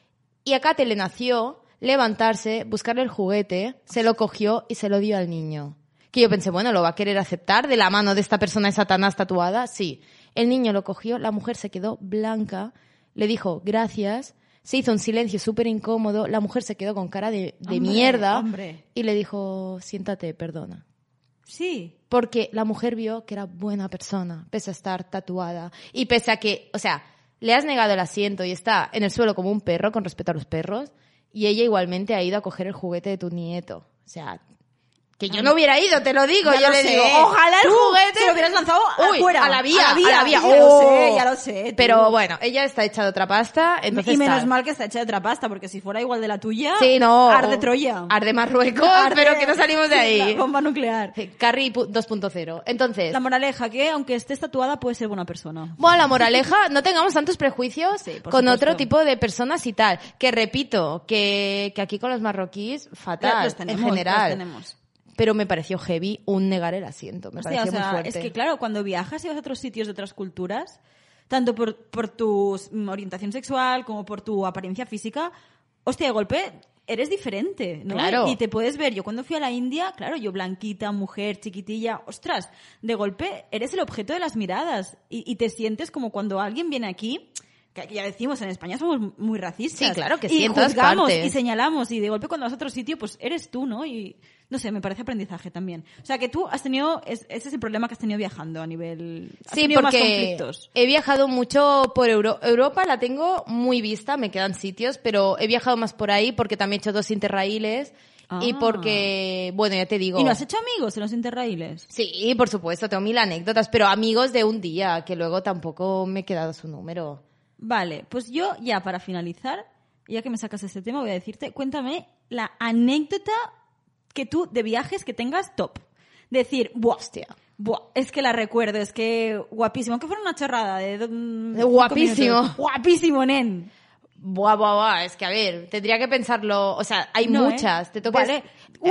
Y a Kate le nació levantarse, buscarle el juguete, se lo cogió y se lo dio al niño. Que yo pensé, bueno, ¿lo va a querer aceptar de la mano de esta persona de Satanás tatuada? Sí. El niño lo cogió, la mujer se quedó blanca, le dijo gracias, se hizo un silencio súper incómodo, la mujer se quedó con cara de, de Hombre, mierda hombre. y le dijo, siéntate, perdona. Sí. Porque la mujer vio que era buena persona, pese a estar tatuada. Y pese a que, o sea, le has negado el asiento y está en el suelo como un perro, con respeto a los perros, y ella igualmente ha ido a coger el juguete de tu nieto. O sea, que yo no hubiera ido, te lo digo. Ya yo lo le sé. digo, ojalá el Tú juguete... se lo hubieras lanzado Uy, afuera. a la vía, A la vía, a la vía. ya lo ¡Oh! sé, ya lo sé, tú. Pero bueno, ella está hecha de otra pasta, entonces y menos tal. mal que está hecha de otra pasta, porque si fuera igual de la tuya, Sí, no. arde Troya. Arde Marruecos, Arde- pero que no salimos de ahí. La bomba nuclear. Carrie pu- dos punto cero. Entonces... La moraleja, que aunque estés tatuada, puedes ser buena persona. Bueno, la moraleja, no tengamos tantos prejuicios Sí, por con supuesto. otro tipo de personas y tal. Que repito, que, que aquí con los marroquíes, fatal, Los tenemos, en general. los tenemos. Pero me pareció heavy un negar el asiento. Me Hostia, pareció o sea, muy fuerte. es que claro, cuando viajas y vas a otros sitios de otras culturas, tanto por, por tu mm, orientación sexual como por tu apariencia física, hostia, de golpe eres diferente, ¿no? Claro. Y te puedes ver, yo cuando fui a la India, claro, yo blanquita, mujer, chiquitilla, ostras, de golpe eres el objeto de las miradas y, y te sientes como cuando alguien viene aquí, que aquí ya decimos, en España somos muy racistas. Sí, claro que y sí, en todas juzgamos partes. y señalamos y de golpe cuando vas a otro sitio, pues eres tú, ¿no? Y no sé, me parece aprendizaje también. O sea, que tú has tenido, es- ese es el problema que has tenido viajando a nivel... Has Sí, tenido más porque conflictos. he viajado mucho por Euro- Europa, la tengo muy vista, me quedan sitios, pero he viajado más por ahí porque también he hecho dos interraíles y Ah. porque, bueno, ya te digo... ¿Y no has hecho amigos en los interraíles? Sí, por supuesto, tengo mil anécdotas, pero amigos de un día, que luego tampoco me he quedado su número. Vale, pues yo ya para finalizar, ya que me sacas este tema, voy a decirte, cuéntame la anécdota que tú de viajes que tengas top. Decir, buah, Hostia. buah, es que la recuerdo, es que guapísimo. Aunque fuera una chorrada de... mm, De cinco guapísimo. minutos. Guapísimo, nen. Buah, buah, buah, es que a ver, tendría que pensarlo, o sea, hay No, ¿eh? muchas, te toca... Vale, una.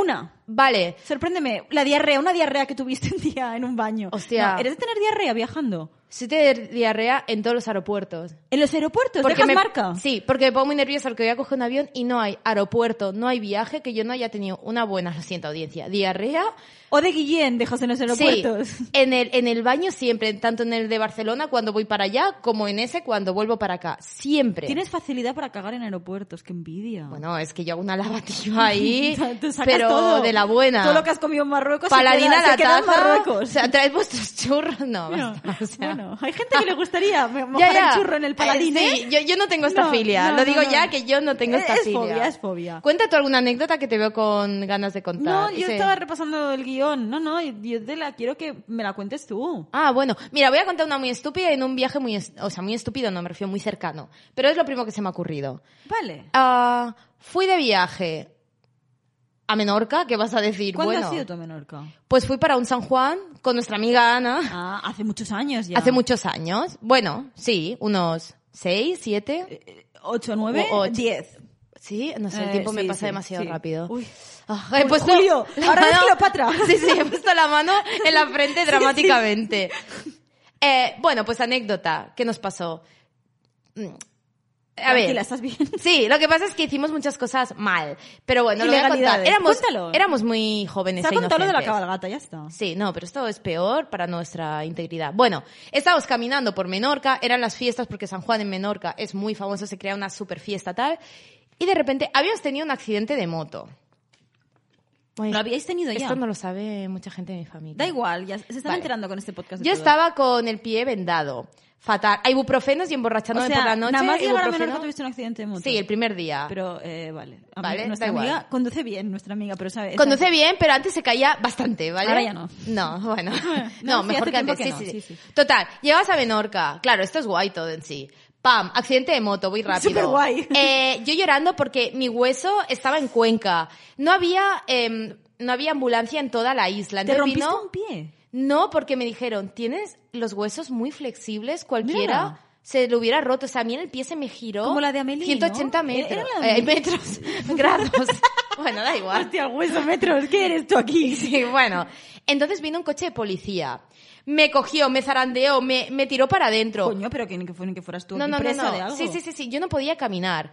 Vale. Sorpréndeme, la diarrea, una diarrea que tuviste un día en un baño. Hostia. No, ¿eres de tener diarrea viajando? Sí tener diarrea en todos los aeropuertos. ¿En los aeropuertos? Porque ¿Dejas me, marca? Sí, porque me pongo muy nerviosa porque voy a coger un avión y no hay aeropuerto, no hay viaje que yo no haya tenido una buena, lo siento, audiencia, diarrea. ¿O de Guillén dejas en los aeropuertos? Sí, en el, en el baño siempre, tanto en el de Barcelona cuando voy para allá, como en ese cuando vuelvo para acá. Siempre. Tienes facilidad para cagar en aeropuertos, qué envidia. Bueno, es que yo hago una lavativa ahí, Tú sacas pero todo. de la buena. Todo lo que has comido en Marruecos Paladina se queda, la se queda en taza, Marruecos. o sea, traed vuestros churros. No, Bueno, basta, o sea. bueno, hay gente que le gustaría mo- mojar Ya, ya. el churro en el paladín, Eh, sí, ¿eh? yo, yo no tengo esta No, filia. no, Lo digo no, no. ya que yo no tengo esta Es filia. fobia, es fobia. Cuenta tú alguna anécdota que te veo con ganas de contar. No, yo Ese- estaba repasando el guión. No, no, yo te la quiero que me la cuentes tú. Ah, bueno. Mira, voy a contar una muy estúpida en un viaje muy... es- O sea, muy estúpido, no, me refiero muy cercano. Pero es lo primero que se me ha ocurrido. Vale. Ah, fui de viaje a Menorca, ¿qué vas a decir? ¿Cuándo Bueno, has sido tú a Menorca? pues fui para un San Juan con nuestra amiga Ana. Ah, hace muchos años ya. Hace muchos años. Bueno, sí, unos seis, siete. ¿Ocho, nueve? O ocho. Diez. Sí, no sé, el Eh, tiempo me sí, pasa sí, demasiado sí. rápido. Uy. Ah, he puesto Julio, la ahora eres mano- Cleopatra. Sí, sí, he puesto la mano en la frente dramáticamente. Eh, bueno, pues anécdota, ¿qué nos pasó? Mm, A ver. Tranquila, ¿estás bien? Sí, lo que pasa es que hicimos muchas cosas mal. Pero bueno, lo voy a contar. Ilegalidades. Éramos, Cuéntalo. éramos muy jóvenes Se ha e contado lo de la inocentes. cabalgata, ya está. Sí, no, pero esto es peor para nuestra integridad. Bueno, estábamos caminando por Menorca, eran las fiestas porque San Juan en Menorca es muy famoso, se crea una super fiesta tal, y de repente habíamos tenido un accidente de moto. Bueno, ¿Lo habíais tenido ya? Esto no lo sabe mucha gente de mi familia. Da igual, ya se están Vale. enterando con este podcast. de Yo todo. estaba con el pie vendado, fatal. A ibuprofenos y O emborrachándome sea, por la noche. nada más llegar a ibuprofeno. Menorca tuviste un accidente de moto. Sí, el primer día. Pero, eh, vale. A mí- Vale, nuestra da igual. amiga conduce bien, nuestra amiga, pero sabe... esa- Conduce bien, pero antes se caía bastante, ¿vale? Ahora ya no. No, bueno. No, No, sí, mejor hace que tiempo antes. que sí, no, sí, sí, sí. Total, llegas a Menorca. Claro, esto es guay todo en sí. Pam, accidente de moto, voy rápido. Superguay. Eh, yo llorando porque mi hueso estaba en Cuenca. No había, em, no había ambulancia en toda la isla. ¿Te Entonces rompiste vino- un pie? No, porque me dijeron, tienes los huesos muy flexibles, cualquiera Mira. se lo hubiera roto. O sea, a mí en el pie se me giró. Como la de Amelie, ciento ochenta ¿no? metros. Era la de Eh, Amelie. metros, grados. Bueno, da igual. Hostia, hueso metros, ¿qué eres tú aquí? Sí, bueno. Entonces vino un coche de policía. Me cogió, me zarandeó, me, me tiró para adentro. Coño, pero que ni que, fue, ni que fueras tú No, aquí no, no, presa no. de algo. Sí, sí, sí, sí. Yo no podía caminar.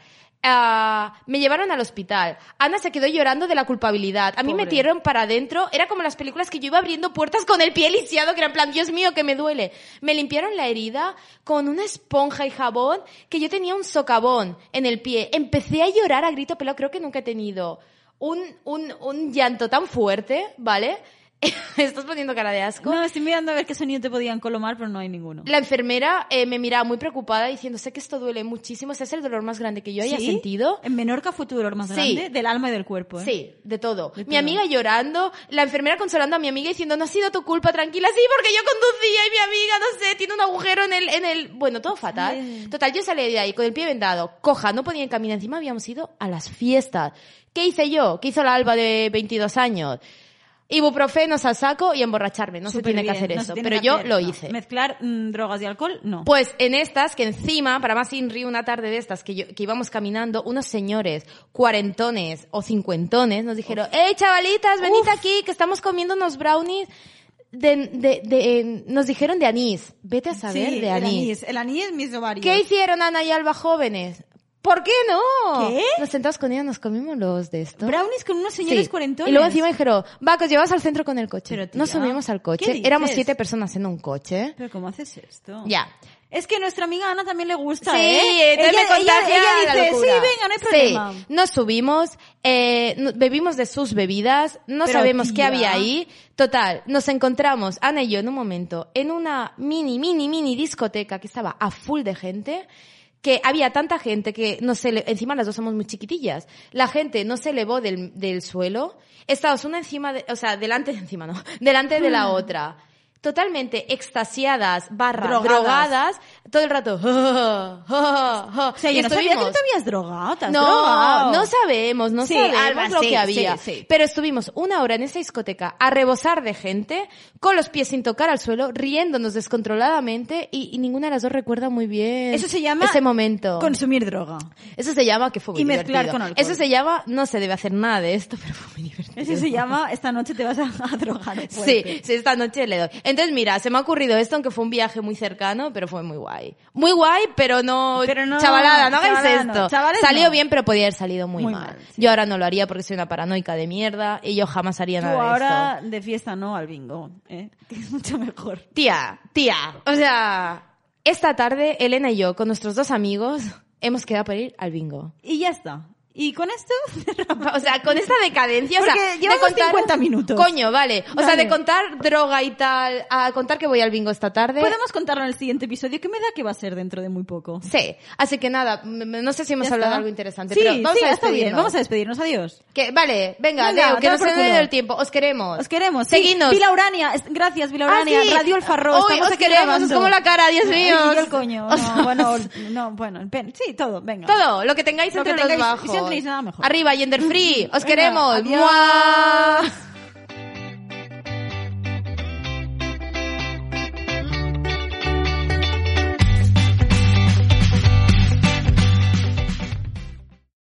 Ah, me llevaron al hospital. Ana se quedó llorando de la culpabilidad. A mí me Pobre. tiraron para adentro. Era como las películas que yo iba abriendo puertas con el pie lisiado, que era en plan, Dios mío, que me duele. Me limpiaron la herida con una esponja y jabón, que yo tenía un socavón en el pie. Empecé a llorar a grito pelado. Creo que nunca he tenido un, un, un llanto tan fuerte, ¿vale? Estás poniendo cara de asco. No, estoy mirando a ver qué sonido te podían colomar, pero no hay ninguno. La enfermera eh, me miraba muy preocupada diciendo, sé que esto duele muchísimo, ese es el dolor más grande que yo haya ¿Sí? sentido. En Menorca fue tu dolor más Sí. grande del alma y del cuerpo, ¿eh? Sí, de todo. De Mi todo. amiga llorando, la enfermera consolando a mi amiga diciendo, no ha sido tu culpa, tranquila, sí, porque yo conducía y mi amiga, no sé, tiene un agujero en el, en el, bueno, todo fatal. Bien. Total, yo salí de ahí con el pie vendado, coja, no podía caminar, encima habíamos ido a las fiestas. ¿Qué hice yo? ¿Qué hizo la Alba de veintidós años? Ibuprofenos al saco y emborracharme, no se Súper tiene que bien, hacer no eso, se tiene pero que yo hacer, lo no. hice. Mezclar mm, drogas y alcohol, no. Pues en estas, que encima, para más Inri, una tarde de estas que, yo, que íbamos caminando, unos señores cuarentones o cincuentones nos dijeron, ¡Ey, chavalitas, venid Uf. aquí, que estamos comiendo unos brownies! De, de, de, eh, nos dijeron de anís. Vete a saber Sí, de el anís. anís. El anís, mis ovarios. ¿Qué hicieron Ana y Alba jóvenes? ¿Por qué no? ¿Qué? Nos sentamos con ellos, nos comimos los de esto. Brownies con unos señores Sí. cuarentones. Y luego encima dijeron, va, que os llevas al centro con el coche. Pero, tía, Nos subimos al ¿qué coche. dices? Éramos siete personas en un coche. ¿Pero cómo haces esto? Ya. Es que a nuestra amiga Ana también le gusta, Sí, ¿eh? entonces ella, me contagia ella, ella la dice, sí, locura. venga, no hay problema. Sí, nos subimos, eh, no- bebimos de sus bebidas, no Pero, sabemos qué tía. había ahí. Total, nos encontramos, Ana y yo, en un momento, en una mini, mini, mini discoteca que estaba a full de gente, que había tanta gente que no se le, encima las dos somos muy chiquitillas, la gente no se elevó del, del suelo, estábamos una encima de, o sea, delante, encima no, delante de la otra. totalmente extasiadas, barra, Drogadas. drogadas, todo el rato. O sea, yo Y no sabía que estuvimos- tú te habías drogado, te has no, drogado. no sabemos, no Sí, sabemos Alba, lo sí, que había. sí, sí. Pero estuvimos una hora en esa discoteca a rebosar de gente, con los pies sin tocar al suelo, riéndonos descontroladamente y, y ninguna de las dos recuerda muy bien Eso se llama ese momento. consumir droga. Eso se llama que fue muy Y mezclar divertido. con alcohol. Eso se llama no se debe hacer nada de esto, pero fue muy divertido. Eso se llama, esta noche te vas a, a drogar. Sí, fuerte. sí, esta noche le doy. Entonces, mira, se me ha ocurrido esto, aunque fue un viaje muy cercano, pero fue muy guay. Muy guay, pero no... Pero no- chavalada, no hagáis chavalada no. esto. Chavales Salió no. bien, pero podía haber salido muy, Muy mal. mal, sí. Yo ahora no lo haría porque soy una paranoica de mierda y yo jamás haría Tú nada de ahora esto. de fiesta no al bingo, ¿eh? Que es mucho mejor. Tía, tía, o sea, esta tarde Elena y yo, con nuestros dos amigos, hemos quedado para ir al bingo. Y ya está. Y con esto cerramos. O sea, con esta decadencia, o sea, Porque de llevamos contar... cincuenta minutos. Coño, vale. O sea, Vale. de contar droga y tal, a contar que voy al bingo esta tarde. Podemos contarlo en el siguiente episodio, que me da que va a ser dentro de muy poco. Sí, así que nada, m- m- no sé si hemos Ya hablado está. de algo interesante, Sí, pero vamos sí, a está bien. despedirnos. Vamos a despedirnos. Adiós. Que, vale, venga, Venga, Deu, que toma no se por me dé culo. el tiempo. Os queremos. Os queremos. Sí. Seguidnos. Vila Urania. Es- Gracias, Vila Ah, Urania. sí. Radio El Farro. Uy, Estamos os aquí queremos, grabando. os como la cara, Dios mío. Ay, y yo el coño. Os- No, bueno, no, bueno, el pen. Sí, todo, venga. Todo, lo que tengáis Lo entre que los tengáis, bajos. si no tenéis nada, mejor. Arriba, Gender Free. Os Venga, queremos. adiós. ¡Mua!